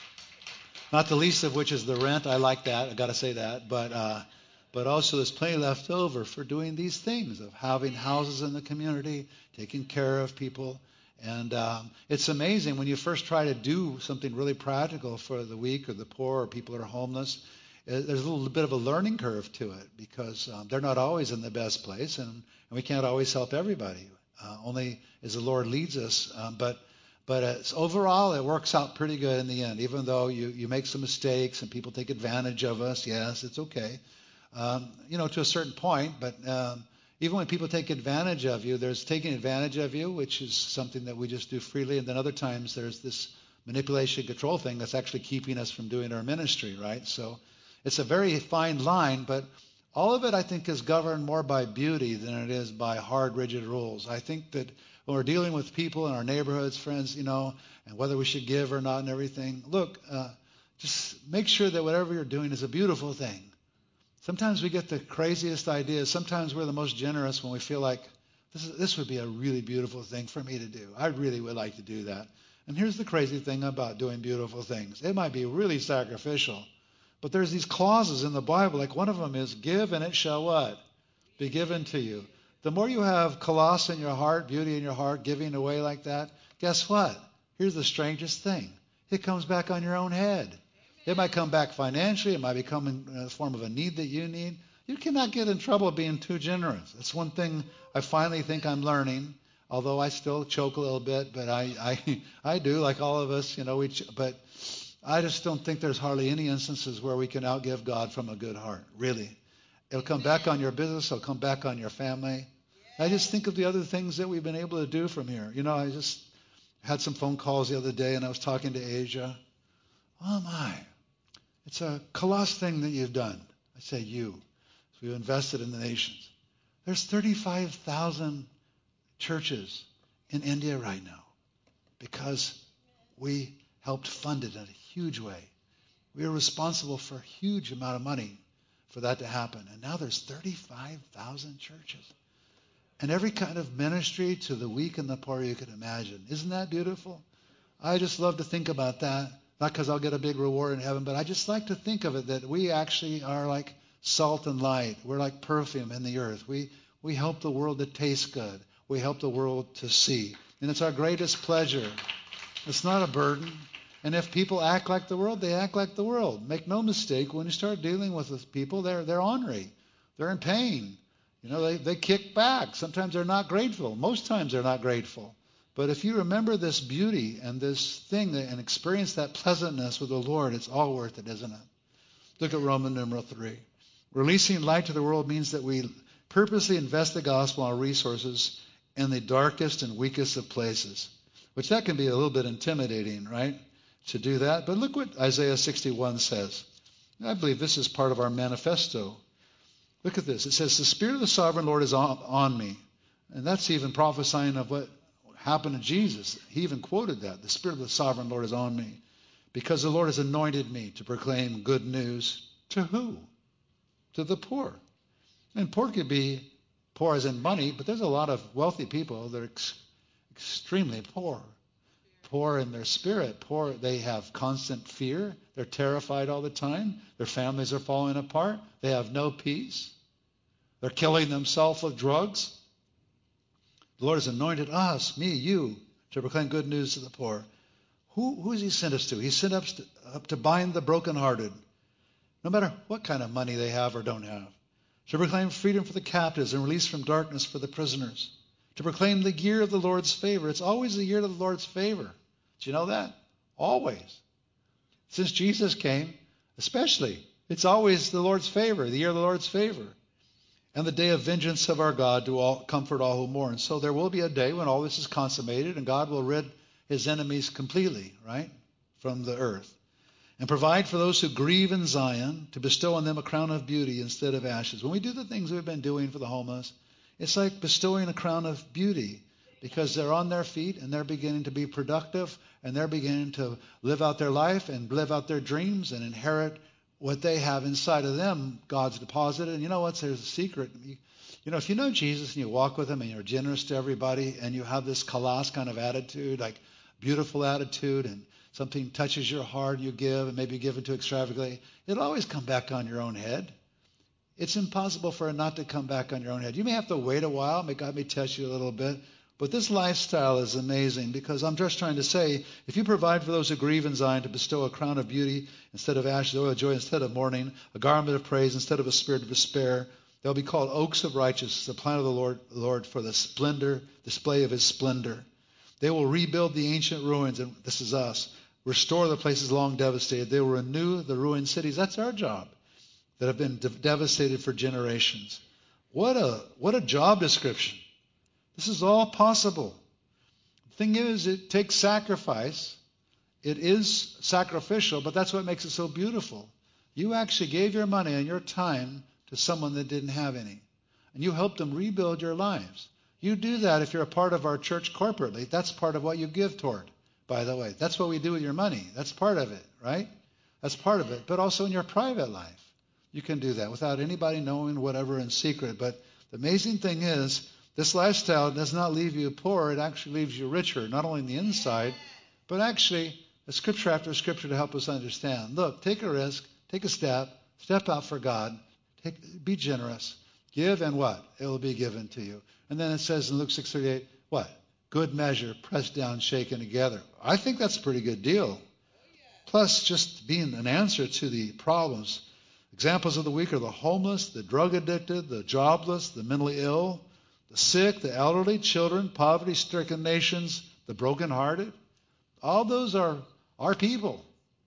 Not the least of which is the rent. I like that. I got to say that. But also there's plenty left over for doing these things of having houses in the community, taking care of people. And it's amazing when you first try to do something really practical for the weak or the poor or people that are homeless. There's a little bit of a learning curve to it because they're not always in the best place, and we can't always help everybody, only as the Lord leads us. But overall, it works out pretty good in the end, even though you make some mistakes and people take advantage of us. Yes, it's okay, to a certain point. But even when people take advantage of you, there's taking advantage of you, which is something that we just do freely. And then other times there's this manipulation control thing that's actually keeping us from doing our ministry, right? So it's a very fine line, but all of it, I think, is governed more by beauty than it is by hard, rigid rules. I think that when we're dealing with people in our neighborhoods, friends, and whether we should give or not and everything, look, just make sure that whatever you're doing is a beautiful thing. Sometimes we get the craziest ideas. Sometimes we're the most generous when we feel like this would be a really beautiful thing for me to do. I really would like to do that. And here's the crazy thing about doing beautiful things. It might be really sacrificial, but there's these clauses in the Bible. Like one of them is, give and it shall what? Be given to you. The more you have kalos in your heart, beauty in your heart, giving away like that, guess what? Here's the strangest thing. It comes back on your own head. It might come back financially. It might become in the form of a need that you need. You cannot get in trouble being too generous. That's one thing I finally think I'm learning, although I still choke a little bit, but I do, like all of us, but I just don't think there's hardly any instances where we can outgive God from a good heart, really. It'll come back on your business. It'll come back on your family. I just think of the other things that we've been able to do from here. I just had some phone calls the other day, and I was talking to Asia. Oh, my. It's a colossal thing that you've done. I say you. So we've invested in the nations. There's 35,000 churches in India right now because we helped fund it in a huge way. We were responsible for a huge amount of money for that to happen. And now there's 35,000 churches. And every kind of ministry to the weak and the poor you could imagine. Isn't that beautiful? I just love to think about that. Not because I'll get a big reward in heaven, but I just like to think of it that we actually are like salt and light. We're like perfume in the earth. We help the world to taste good. We help the world to see. And it's our greatest pleasure. It's not a burden. And if people act like the world, they act like the world. Make no mistake, when you start dealing with people, they're ornery. They're in pain. They kick back. Sometimes they're not grateful. Most times they're not grateful. But if you remember this beauty and this thing and experience that pleasantness with the Lord, it's all worth it, isn't it? Look at Roman numeral 3. Releasing light to the world means that we purposely invest the gospel and our resources in the darkest and weakest of places, which that can be a little bit intimidating, right, to do that. But look what Isaiah 61 says. I believe this is part of our manifesto. Look at this. It says, the Spirit of the Sovereign Lord is on me. And that's even prophesying of what happened to Jesus. He even quoted that. The Spirit of the Sovereign Lord is on me because the Lord has anointed me to proclaim good news to who? To the poor. And poor could be poor as in money, but there's a lot of wealthy people that are extremely poor. Poor in their spirit. Poor, they have constant fear. They're terrified all the time. Their families are falling apart. They have no peace. They're killing themselves with drugs. The Lord has anointed us, me, you, to proclaim good news to the poor. Who has he sent us to? He sent us up to bind the brokenhearted, no matter what kind of money they have or don't have. To proclaim freedom for the captives and release from darkness for the prisoners. To proclaim the year of the Lord's favor. It's always the year of the Lord's favor. Do you know that? Always. Since Jesus came, especially, it's always the Lord's favor, the year of the Lord's favor. And the day of vengeance of our God to comfort all who mourn. So there will be a day when all this is consummated and God will rid his enemies completely, right, from the earth. And provide for those who grieve in Zion, to bestow on them a crown of beauty instead of ashes. When we do the things we've been doing for the homeless, it's like bestowing a crown of beauty, because they're on their feet and they're beginning to be productive and they're beginning to live out their life and live out their dreams and inherit what they have inside of them, God's deposited. And you know what? There's a secret. If you know Jesus and you walk with him and you're generous to everybody and you have this kalas kind of attitude, like beautiful attitude, and something touches your heart, you give, and maybe you give it too extravagantly, it'll always come back on your own head. It's impossible for it not to come back on your own head. You may have to wait a while. God may test you a little bit. But this lifestyle is amazing, because I'm just trying to say, if you provide for those who grieve in Zion, to bestow a crown of beauty instead of ashes, oil of joy instead of mourning, a garment of praise instead of a spirit of despair, they'll be called oaks of righteousness, the plant of the Lord for the display of his splendor. They will rebuild the ancient ruins, and this is us, restore the places long devastated. They will renew the ruined cities. That's our job, that have been devastated for generations. What a job description. This is all possible. The thing is, it takes sacrifice. It is sacrificial, but that's what makes it so beautiful. You actually gave your money and your time to someone that didn't have any, and you helped them rebuild your lives. You do that if you're a part of our church corporately. That's part of what you give toward, by the way. That's what we do with your money. That's part of it, right? That's part of it. But also in your private life, you can do that without anybody knowing, whatever, in secret. But the amazing thing is, this lifestyle does not leave you poor. It actually leaves you richer, not only in the inside, but actually the scripture after scripture to help us understand. Look, take a risk, take a step out for God, be generous, give, and what? It will be given to you. And then it says in Luke 6:38, what? Good measure, pressed down, shaken together. I think that's a pretty good deal. Plus, just being an answer to the problems. Examples of the weak are the homeless, the drug addicted, the jobless, the mentally ill, the sick, the elderly, children, poverty-stricken nations, the brokenhearted. All those are our people.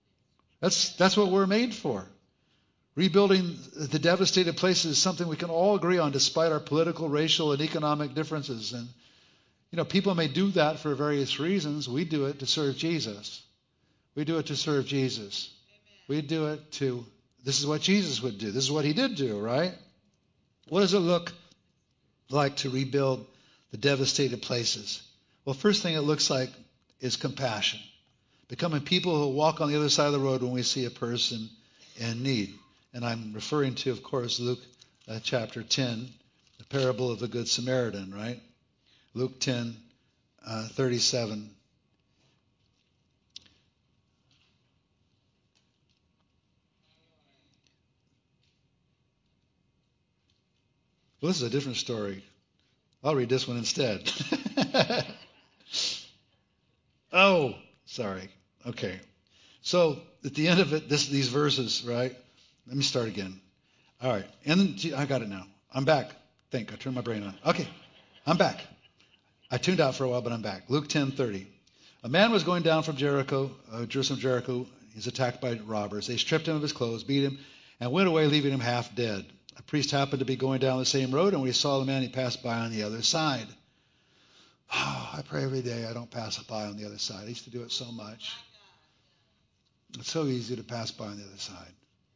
That's what we're made for. Rebuilding the devastated places is something we can all agree on, despite our political, racial, and economic differences. And people may do that for various reasons. We do it to serve Jesus. We do it to serve Jesus. Amen. We do it to. This is what Jesus would do. This is what he did do, right? What does it look like to rebuild the devastated places? Well, first thing it looks like is compassion. Becoming people who walk on the other side of the road when we see a person in need. And I'm referring to, of course, Luke chapter 10, the parable of the Good Samaritan, right? Luke 10, 37. Well, this is a different story. I'll read this one instead. Oh, sorry. Okay. So at the end of it, these verses, right? Let me start again. All right. And I got it now. I'm back. I turned my brain on. Okay. I'm back. I tuned out for a while, but I'm back. Luke 10:30. A man was going down from Jericho, Jericho. He's attacked by robbers. They stripped him of his clothes, beat him, and went away, leaving him half dead. A priest happened to be going down the same road, and when he saw the man, he passed by on the other side. Oh, I pray every day I don't pass by on the other side. I used to do it so much. It's so easy to pass by on the other side.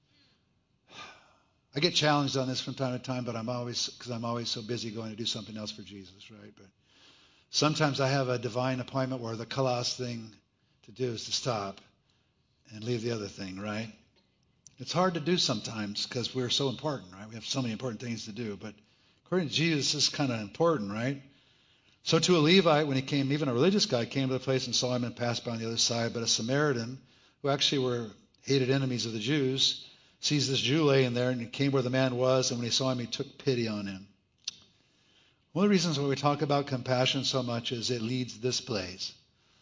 I get challenged on this from time to time, but I'm always so busy going to do something else for Jesus, right? But sometimes I have a divine appointment where the kalas thing to do is to stop and leave the other thing, right? It's hard to do sometimes because we're so important, right? We have so many important things to do, but According to Jesus, this is kind of important, right? So to a Levite, when he came, even a religious guy, came to the place and saw him and passed by on the other side. But a Samaritan, who actually were hated enemies of the Jews, sees this Jew laying there, and he came where the man was, and when he saw him, he took pity on him. One of the reasons why we talk about compassion so much is it leads this place.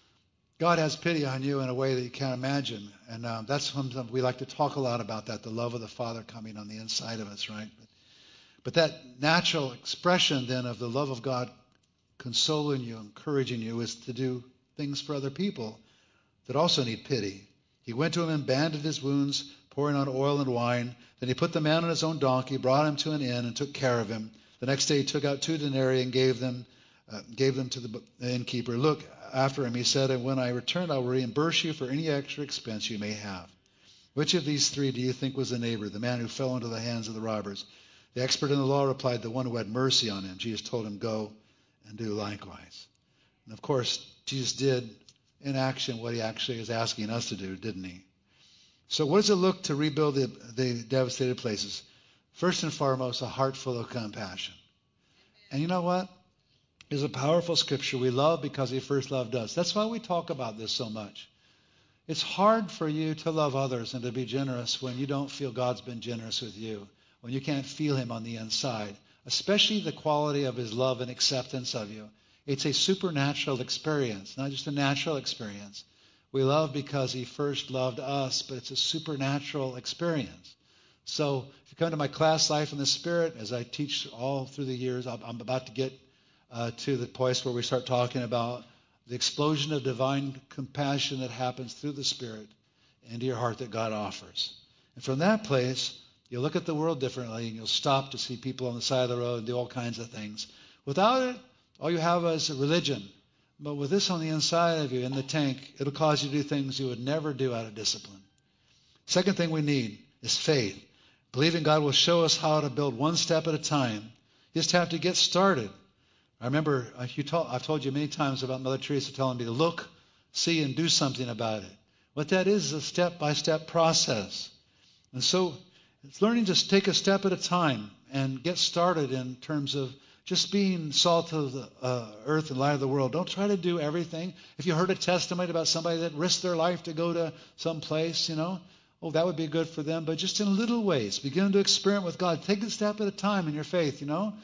God has pity on you in a way that you can't imagine. And that's something we like to talk a lot about, that the love of the Father coming on the inside of us, right? But that natural expression then of the love of God consoling you, encouraging you, is to do things for other people that also need pity. He went to him and bandaged his wounds, pouring on oil and wine. Then he put the man on his own donkey, brought him to an inn, and took care of him. The next day he took out 2 denarii and gave them to the innkeeper. Look after him, he said, and when I return, I will reimburse you for any extra expense you may have. Which of these 3 do you think was the neighbor, the man who fell into the hands of the robbers? The expert in the law replied, the one who had mercy on him. Jesus told him, go and do likewise. And of course, Jesus did in action what he actually is asking us to do, didn't he? So what does it look to rebuild the devastated places? First and foremost, a heart full of compassion. And you know what? There's a powerful scripture we love because he first loved us. That's why we talk about this so much. It's hard for you to love others and to be generous when you don't feel God's been generous with you, when you can't feel him on the inside, especially the quality of his love and acceptance of you. It's a supernatural experience, not just a natural experience. We love because he first loved us, but it's a supernatural experience. So if you come to my class, Life in the Spirit, as I teach all through the years, I'm about to get to the place where we start talking about the explosion of divine compassion that happens through the Spirit into your heart that God offers. And from that place, you'll look at the world differently, and you'll stop to see people on the side of the road and do all kinds of things. Without it, all you have is a religion. But with this on the inside of you, in the tank, it'll cause you to do things you would never do out of discipline. Second thing we need is faith. Believing God will show us how to build one step at a time. You just have to get started. I remember I've told you many times about Mother Teresa telling me to look, see, and do something about it. What that is a step-by-step process. And so it's learning to take a step at a time and get started in terms of just being salt of the earth and light of the world. Don't try to do everything. If you heard a testimony about somebody that risked their life to go to some place, that would be good for them. But just in little ways, begin to experiment with God. Take a step at a time in your faith,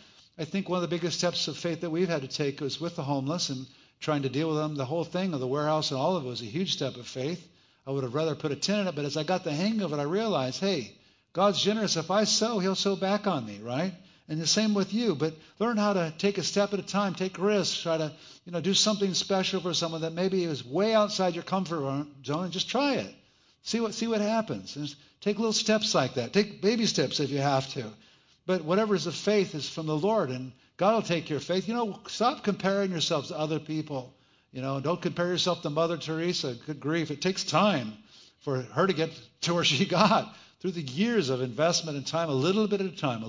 I think one of the biggest steps of faith that we've had to take was with the homeless and trying to deal with them. The whole thing of the warehouse and all of it was a huge step of faith. I would have rather put a tent in it, but as I got the hang of it, I realized, hey, God's generous. If I sow, he'll sow back on me, right? And the same with you. But learn how to take a step at a time, take risks, try to do something special for someone that maybe is way outside your comfort zone, and just try it. See what happens. And take little steps like that. Take baby steps if you have to. But whatever is of faith is from the Lord, and God will take your faith. Stop comparing yourselves to other people. Don't compare yourself to Mother Teresa. Good grief. It takes time for her to get to where she got. Through the years of investment and time, a little bit at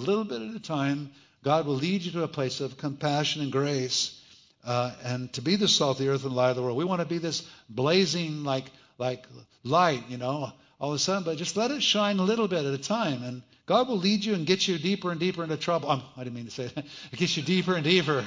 a time, God will lead you to a place of compassion and grace, and to be the salt of the earth and light of the world. We want to be this blazing like light, all of a sudden, but just let it shine a little bit at a time, and God will lead you and get you deeper and deeper into trouble. I didn't mean to say that. It gets you deeper and deeper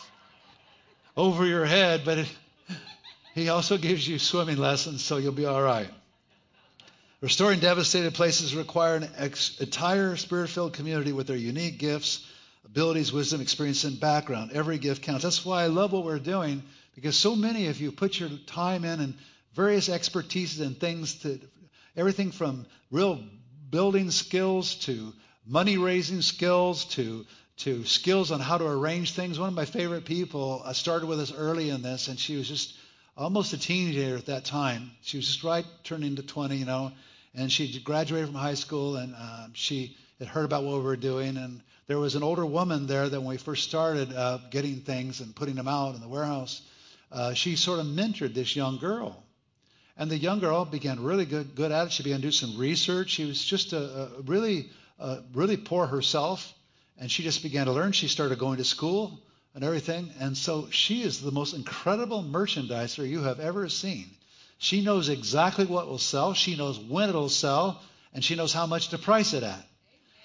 over your head, but he also gives you swimming lessons, so you'll be all right. Restoring devastated places require an entire Spirit-filled community with their unique gifts, abilities, wisdom, experience, and background. Every gift counts. That's why I love what we're doing, because so many of you put your time in and various expertises and things, everything from real building skills to money-raising skills to skills on how to arrange things. One of my favorite people started with us early in this, and she was just almost a teenager at that time. She was just right turning to 20, and she graduated from high school, and she had heard about what we were doing. And there was an older woman there that when we first started getting things and putting them out in the warehouse, she sort of mentored this young girl. And the young girl began really good at it. She began to do some research. She was just really poor herself, and she just began to learn. She started going to school and everything. And so she is the most incredible merchandiser you have ever seen. She knows exactly what will sell. She knows when it'll sell, and she knows how much to price it at.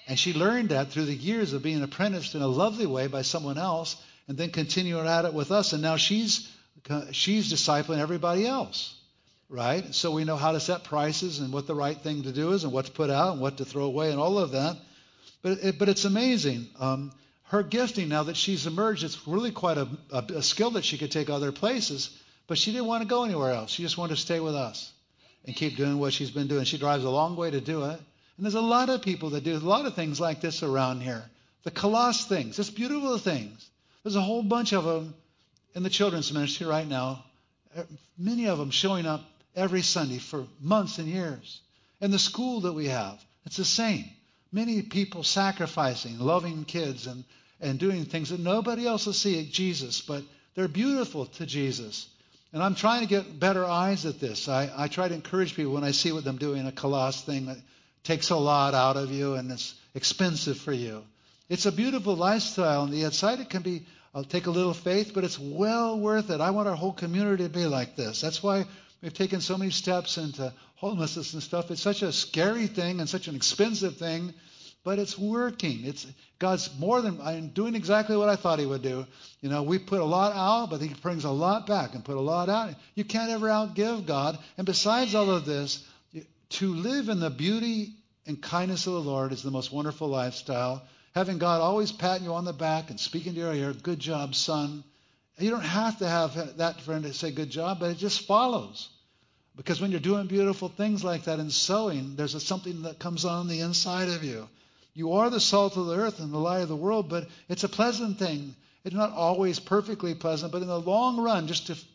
And she learned that through the years of being apprenticed in a lovely way by someone else, and then continuing at it with us. And now she's discipling everybody else, right? So we know how to set prices and what the right thing to do is and what to put out and what to throw away and all of that. But it's amazing. Her gifting, now that she's emerged, it's really quite a skill that she could take other places, but she didn't want to go anywhere else. She just wanted to stay with us and keep doing what she's been doing. She drives a long way to do it. And there's a lot of people that do a lot of things like this around here. The Colossus things, just beautiful things. There's a whole bunch of them in the children's ministry right now. Many of them showing up every Sunday for months and years. And the school that we have, it's the same. Many people sacrificing, loving kids, and doing things that nobody else will see at Jesus, but they're beautiful to Jesus. And I'm trying to get better eyes at this. I try to encourage people when I see what them doing a Colossus thing that takes a lot out of you and it's expensive for you. It's a beautiful lifestyle. On the outside, it can be, take a little faith, but it's well worth it. I want our whole community to be like this. That's why we've taken so many steps into homelessness and stuff. It's such a scary thing and such an expensive thing, but it's working. God's more than, I'm doing exactly what I thought he would do. You know, we put a lot out, but he brings a lot back and put a lot out. You can't ever outgive God. And besides all of this, to live in the beauty and kindness of the Lord is the most wonderful lifestyle. Having God always patting you on the back and speaking to your ear, good job, son. You don't have to have that friend to say good job, but it just follows. Because when you're doing beautiful things like that and sowing, there's something that comes on the inside of you. You are the salt of the earth and the light of the world, but it's a pleasant thing. It's not always perfectly pleasant, but in the long run, just to,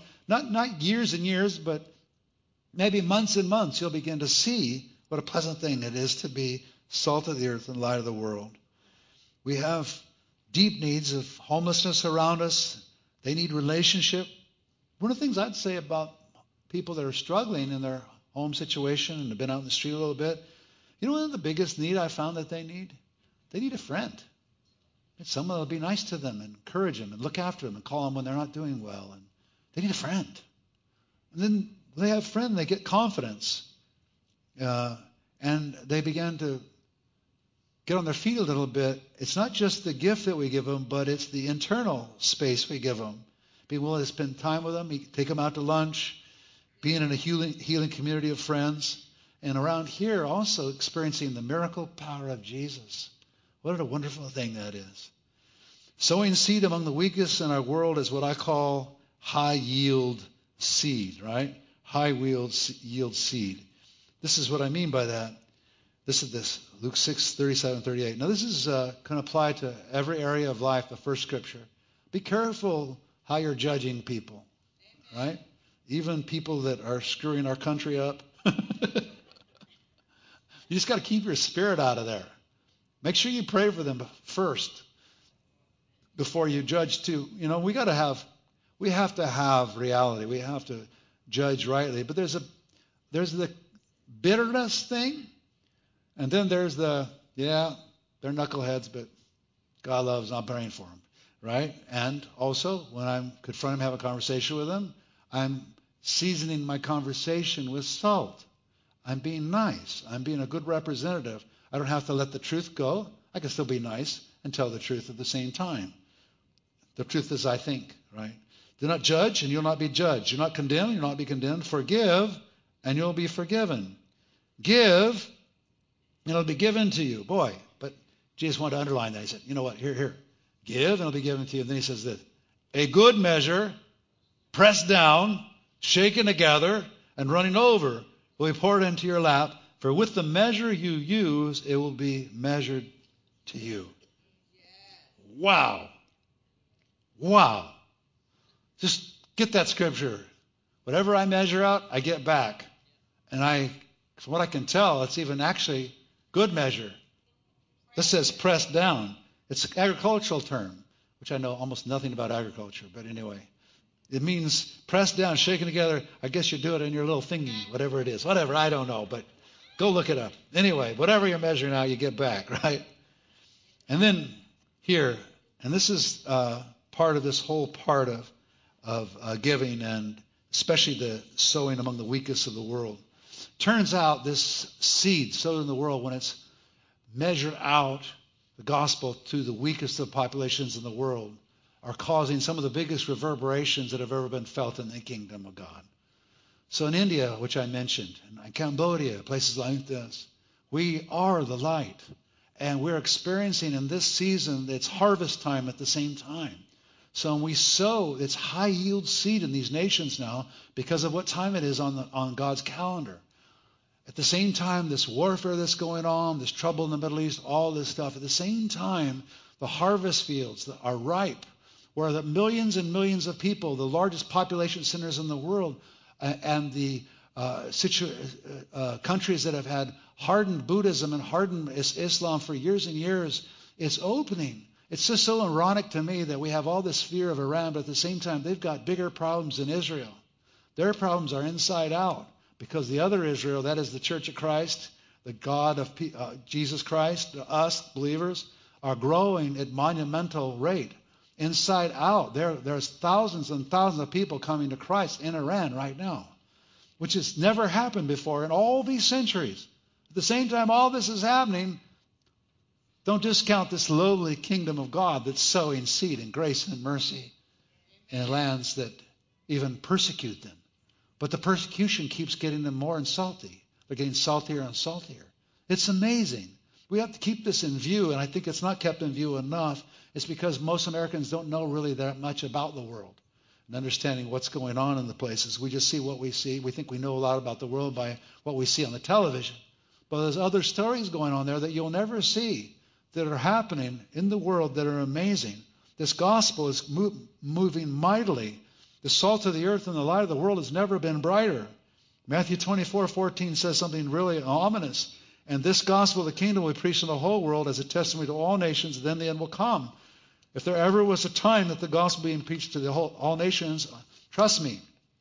not years and years, but maybe months and months, you'll begin to see what a pleasant thing it is to be salt of the earth and light of the world. We have deep needs of homelessness around us. They need relationship. One of the things I'd say about people that are struggling in their home situation and have been out in the street a little bit, you know what the biggest need I found that they need? They need a friend. It's someone that will be nice to them and encourage them and look after them and call them when they're not doing well. And they need a friend. And then they have a friend, they get confidence. And they begin to get on their feet a little bit. It's not just the gift that we give them, but it's the internal space we give them. Be willing to spend time with them, take them out to lunch, being in a healing community of friends. And around here also experiencing the miracle power of Jesus. What a wonderful thing that is. Sowing seed among the weakest in our world is what I call high yield seed, right? High yield seed. This is what I mean by that. This is this, Luke 6:37-38. Now this is can apply to every area of life, the first scripture. Be careful how you're judging people, right? Even people that are screwing our country up. You just got to keep your spirit out of there. Make sure you pray for them first before you judge too. You know, we have to have reality. We have to judge rightly. But there's the bitterness thing, and then there's they're knuckleheads, but God loves them. I'm praying for them, right? And also, when I'm confronting them, have a conversation with them, I'm seasoning my conversation with salt. I'm being nice. I'm being a good representative. I don't have to let the truth go. I can still be nice and tell the truth at the same time. The truth is I think, right? Do not judge, and you'll not be judged. Do not condemn, you'll not be condemned. Forgive, and you'll be forgiven. Give, and it'll be given to you. Boy, but Jesus wanted to underline that. He said, you know what, here. Give, and it'll be given to you. And then he says this, a good measure, pressed down, shaken together, and running over, will be poured into your lap. For with the measure you use, it will be measured to you. Wow. Just get that scripture. Whatever I measure out, I get back. And from what I can tell, it's even actually good measure. This says pressed down. It's an agricultural term, which I know almost nothing about agriculture, but anyway. It means pressed down, shaken together. I guess you do it in your little thingy, whatever it is. Whatever, I don't know, but go look it up. Anyway, whatever you're measuring out, you get back, right? And then here, and this is part of this whole part of giving, and especially the sowing among the weakest of the world. Turns out this seed sowed in the world, when it's measure out the gospel to the weakest of populations in the world are causing some of the biggest reverberations that have ever been felt in the kingdom of God. So in India, which I mentioned, in Cambodia, places like this, we are the light. And we're experiencing in this season, it's harvest time at the same time. So when we sow, it's high yield seed in these nations now because of what time it is on God's calendar. At the same time, this warfare that's going on, this trouble in the Middle East, all this stuff, at the same time, the harvest fields that are ripe, where the millions and millions of people, the largest population centers in the world, and the countries that have had hardened Buddhism and hardened Islam for years and years, it's opening. It's just so ironic to me that we have all this fear of Iran, but at the same time, they've got bigger problems in Israel. Their problems are inside out because the other Israel, that is the Church of Christ, the God of Jesus Christ, us believers, are growing at monumental rate. Inside out, there's thousands and thousands of people coming to Christ in Iran right now, which has never happened before in all these centuries. At the same time all this is happening, don't discount this lowly kingdom of God that's sowing seed and grace and mercy in lands that even persecute them. But the persecution keeps getting them more and salty. They're getting saltier and saltier. It's amazing. We have to keep this in view, and I think it's not kept in view enough. It's because most Americans don't know really that much about the world and understanding what's going on in the places. We just see what we see. We think we know a lot about the world by what we see on the television. But there's other stories going on there that you'll never see that are happening in the world that are amazing. This gospel is moving mightily. The salt of the earth and the light of the world has never been brighter. Matthew 24:14 says something really ominous. And this gospel of the kingdom will be preached in the whole world as a testimony to all nations, and then the end will come. If there ever was a time that the gospel being preached to all nations, trust me,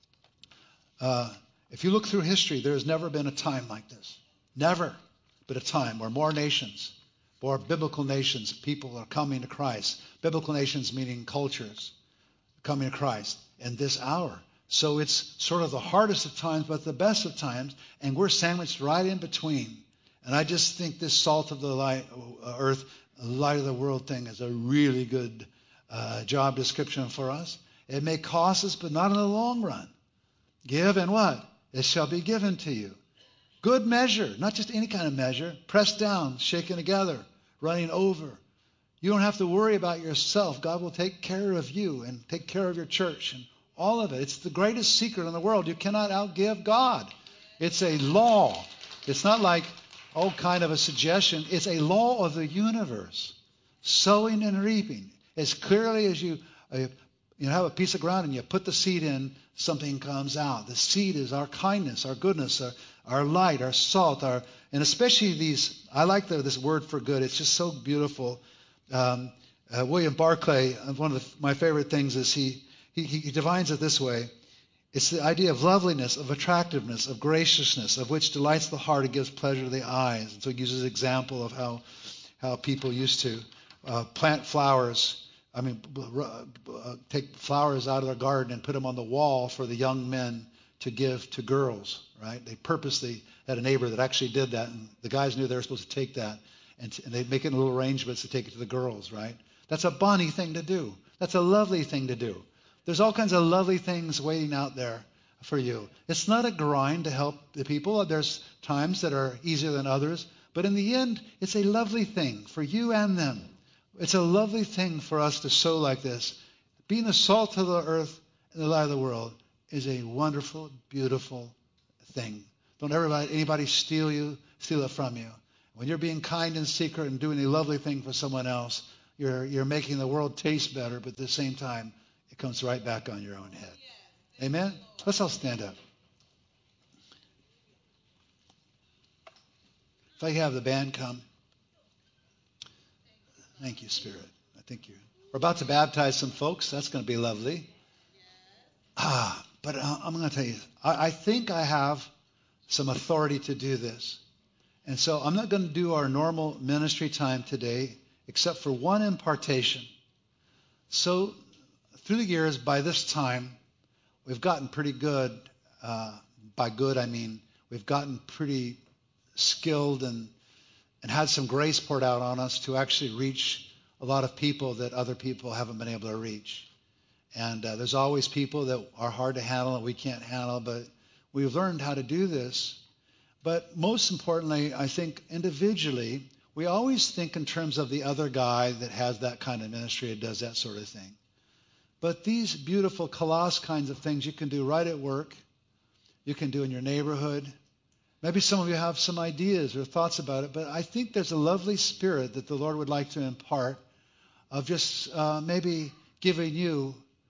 if you look through history, there has never been a time like this. Never been a time where more nations, more biblical nations, people are coming to Christ. Biblical nations meaning cultures coming to Christ in this hour. So it's sort of the hardest of times, but the best of times, and we're sandwiched right in between. And I just think this salt of the earth, light of the world thing is a really good job description for us. It may cost us, but not in the long run. Give and what? It shall be given to you. Good measure, not just any kind of measure, pressed down, shaken together, running over. You don't have to worry about yourself. God will take care of you and take care of your church and all of it. It's the greatest secret in the world. You cannot outgive God. It's a law. It's not like kind of a suggestion. It's a law of the universe. Sowing and reaping. As clearly as you have a piece of ground and you put the seed in, something comes out. The seed is our kindness, our goodness, our light, our salt, and especially these. I like this word for good. It's just so beautiful. William Barclay, one of my favorite things is he defines it this way. It's the idea of loveliness, of attractiveness, of graciousness, of which delights the heart and gives pleasure to the eyes. And so he uses an example of how people used to plant flowers. Take flowers out of their garden and put them on the wall for the young men to give to girls, right? They purposely had a neighbor that actually did that, and the guys knew they were supposed to take that, and they'd make it in little arrangements to take it to the girls, right? That's a bonny thing to do. That's a lovely thing to do. There's all kinds of lovely things waiting out there for you. It's not a grind to help the people. There's times that are easier than others. But in the end, it's a lovely thing for you and them. It's a lovely thing for us to sow like this. Being the salt of the earth and the light of the world is a wonderful, beautiful thing. Don't ever let anybody steal it from you. When you're being kind in secret and doing a lovely thing for someone else, you're making the world taste better, but at the same time, it comes right back on your own head. Amen? Let's all stand up. If I have the band come. Thank you, Spirit. I think we're about to baptize some folks. That's going to be lovely. But I'm going to tell you, I think I have some authority to do this. And so I'm not going to do our normal ministry time today, except for one impartation. So through the years, by this time, we've gotten pretty good. By good, I mean we've gotten pretty skilled and and had some grace poured out on us to actually reach a lot of people that other people haven't been able to reach. And there's always people that are hard to handle and we can't handle, but we've learned how to do this. But most importantly, I think individually, we always think in terms of the other guy that has that kind of ministry and does that sort of thing. But these beautiful Colossus kinds of things you can do right at work. You can do in your neighborhood. Maybe some of you have some ideas or thoughts about it, but I think there's a lovely spirit that the Lord would like to impart of just maybe giving you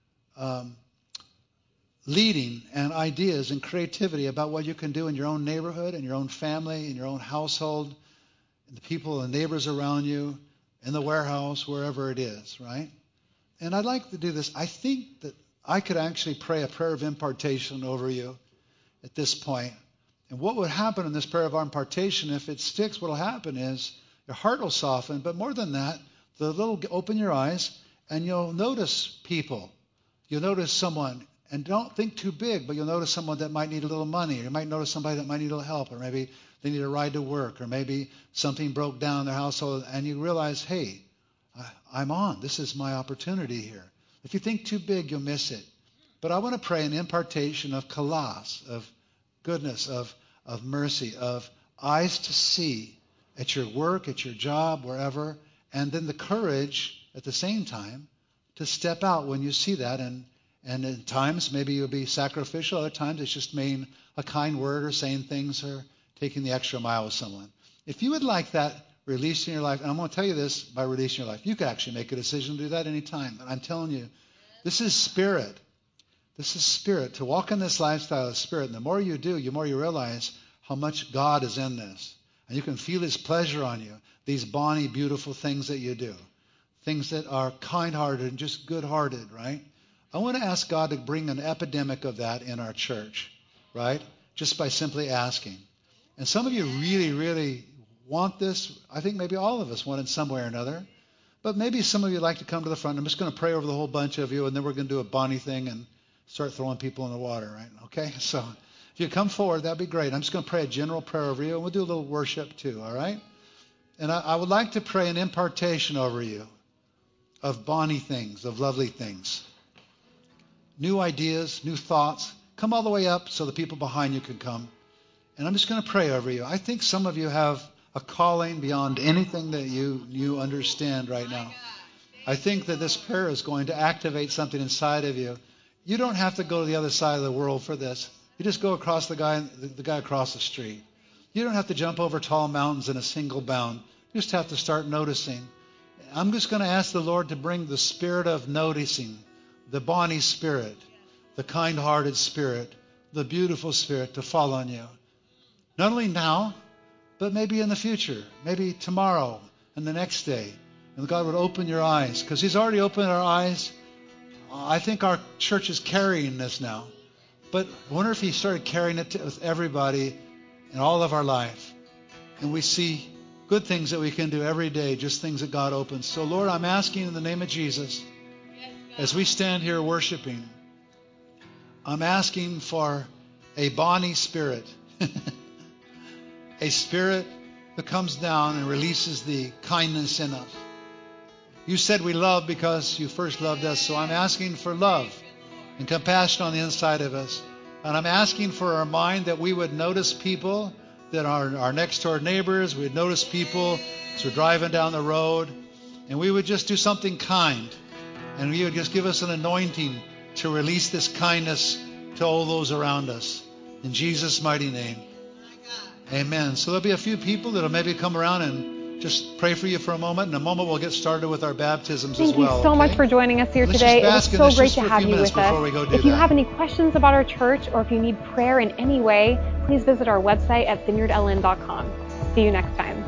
leading and ideas and creativity about what you can do in your own neighborhood, in your own family, in your own household, and the people and neighbors around you, in the warehouse, wherever it is, right? And I'd like to do this. I think that I could actually pray a prayer of impartation over you at this point. And what would happen in this prayer of impartation, if it sticks, what will happen is your heart will soften. But more than that, open your eyes and you'll notice people. You'll notice someone. And don't think too big, but you'll notice someone that might need a little money. Or you might notice somebody that might need a little help. Or maybe they need a ride to work. Or maybe something broke down in their household. And you realize, hey, I'm on. This is my opportunity here. If you think too big, you'll miss it. But I want to pray an impartation of kalos, of goodness, of mercy, of eyes to see at your work, at your job, wherever, and then the courage at the same time to step out when you see that. And at times, maybe you'll be sacrificial. Other times, it's just saying a kind word or saying things or taking the extra mile with someone. If you would like that released in your life, and I'm going to tell you this by releasing your life, you could actually make a decision to do that anytime. But I'm telling you, this is spirit. This is spirit. To walk in this lifestyle of spirit. And the more you do, the more you realize how much God is in this. And you can feel his pleasure on you. These bonny, beautiful things that you do. Things that are kind-hearted and just good-hearted, right? I want to ask God to bring an epidemic of that in our church, right? Just by simply asking. And some of you really, really want this. I think maybe all of us want it some way or another. But maybe some of you like to come to the front. I'm just going to pray over the whole bunch of you, and then we're going to do a Bonnie thing and start throwing people in the water, right? Okay? So if you come forward, that'd be great. I'm just going to pray a general prayer over you, and we'll do a little worship too, all right? And I would like to pray an impartation over you of Bonnie things, of lovely things. New ideas, new thoughts. Come all the way up so the people behind you can come. And I'm just going to pray over you. I think some of you have a calling beyond anything that you understand right now. I think that this prayer is going to activate something inside of you. You don't have to go to the other side of the world for this. You just go across the guy across the street. You don't have to jump over tall mountains in a single bound. You just have to start noticing. I'm just going to ask the Lord to bring the spirit of noticing, the Bonnie spirit, the kind-hearted spirit, the beautiful spirit to fall on you. Not only now, but maybe in the future, maybe tomorrow and the next day. And God would open your eyes, because he's already opened our eyes. I think our church is carrying this now. But I wonder if he started carrying it with everybody in all of our life. And we see good things that we can do every day, just things that God opens. So, Lord, I'm asking in the name of Jesus, as we stand here worshiping, I'm asking for a Bonnie spirit, a spirit that comes down and releases the kindness in us. You said we love because you first loved us, so I'm asking for love and compassion on the inside of us. And I'm asking for our mind that we would notice people that are our next door neighbors. We'd notice people as we're driving down the road. And we would just do something kind. And you would just give us an anointing to release this kindness to all those around us. In Jesus' mighty name. Amen. So there'll be a few people that'll maybe come around and just pray for you for a moment. In a moment, we'll get started with our baptisms as well. Thank you so much for joining us here today. It was so great to have you with us. If you have any questions about our church or if you need prayer in any way, please visit our website at vineyardln.com. See you next time.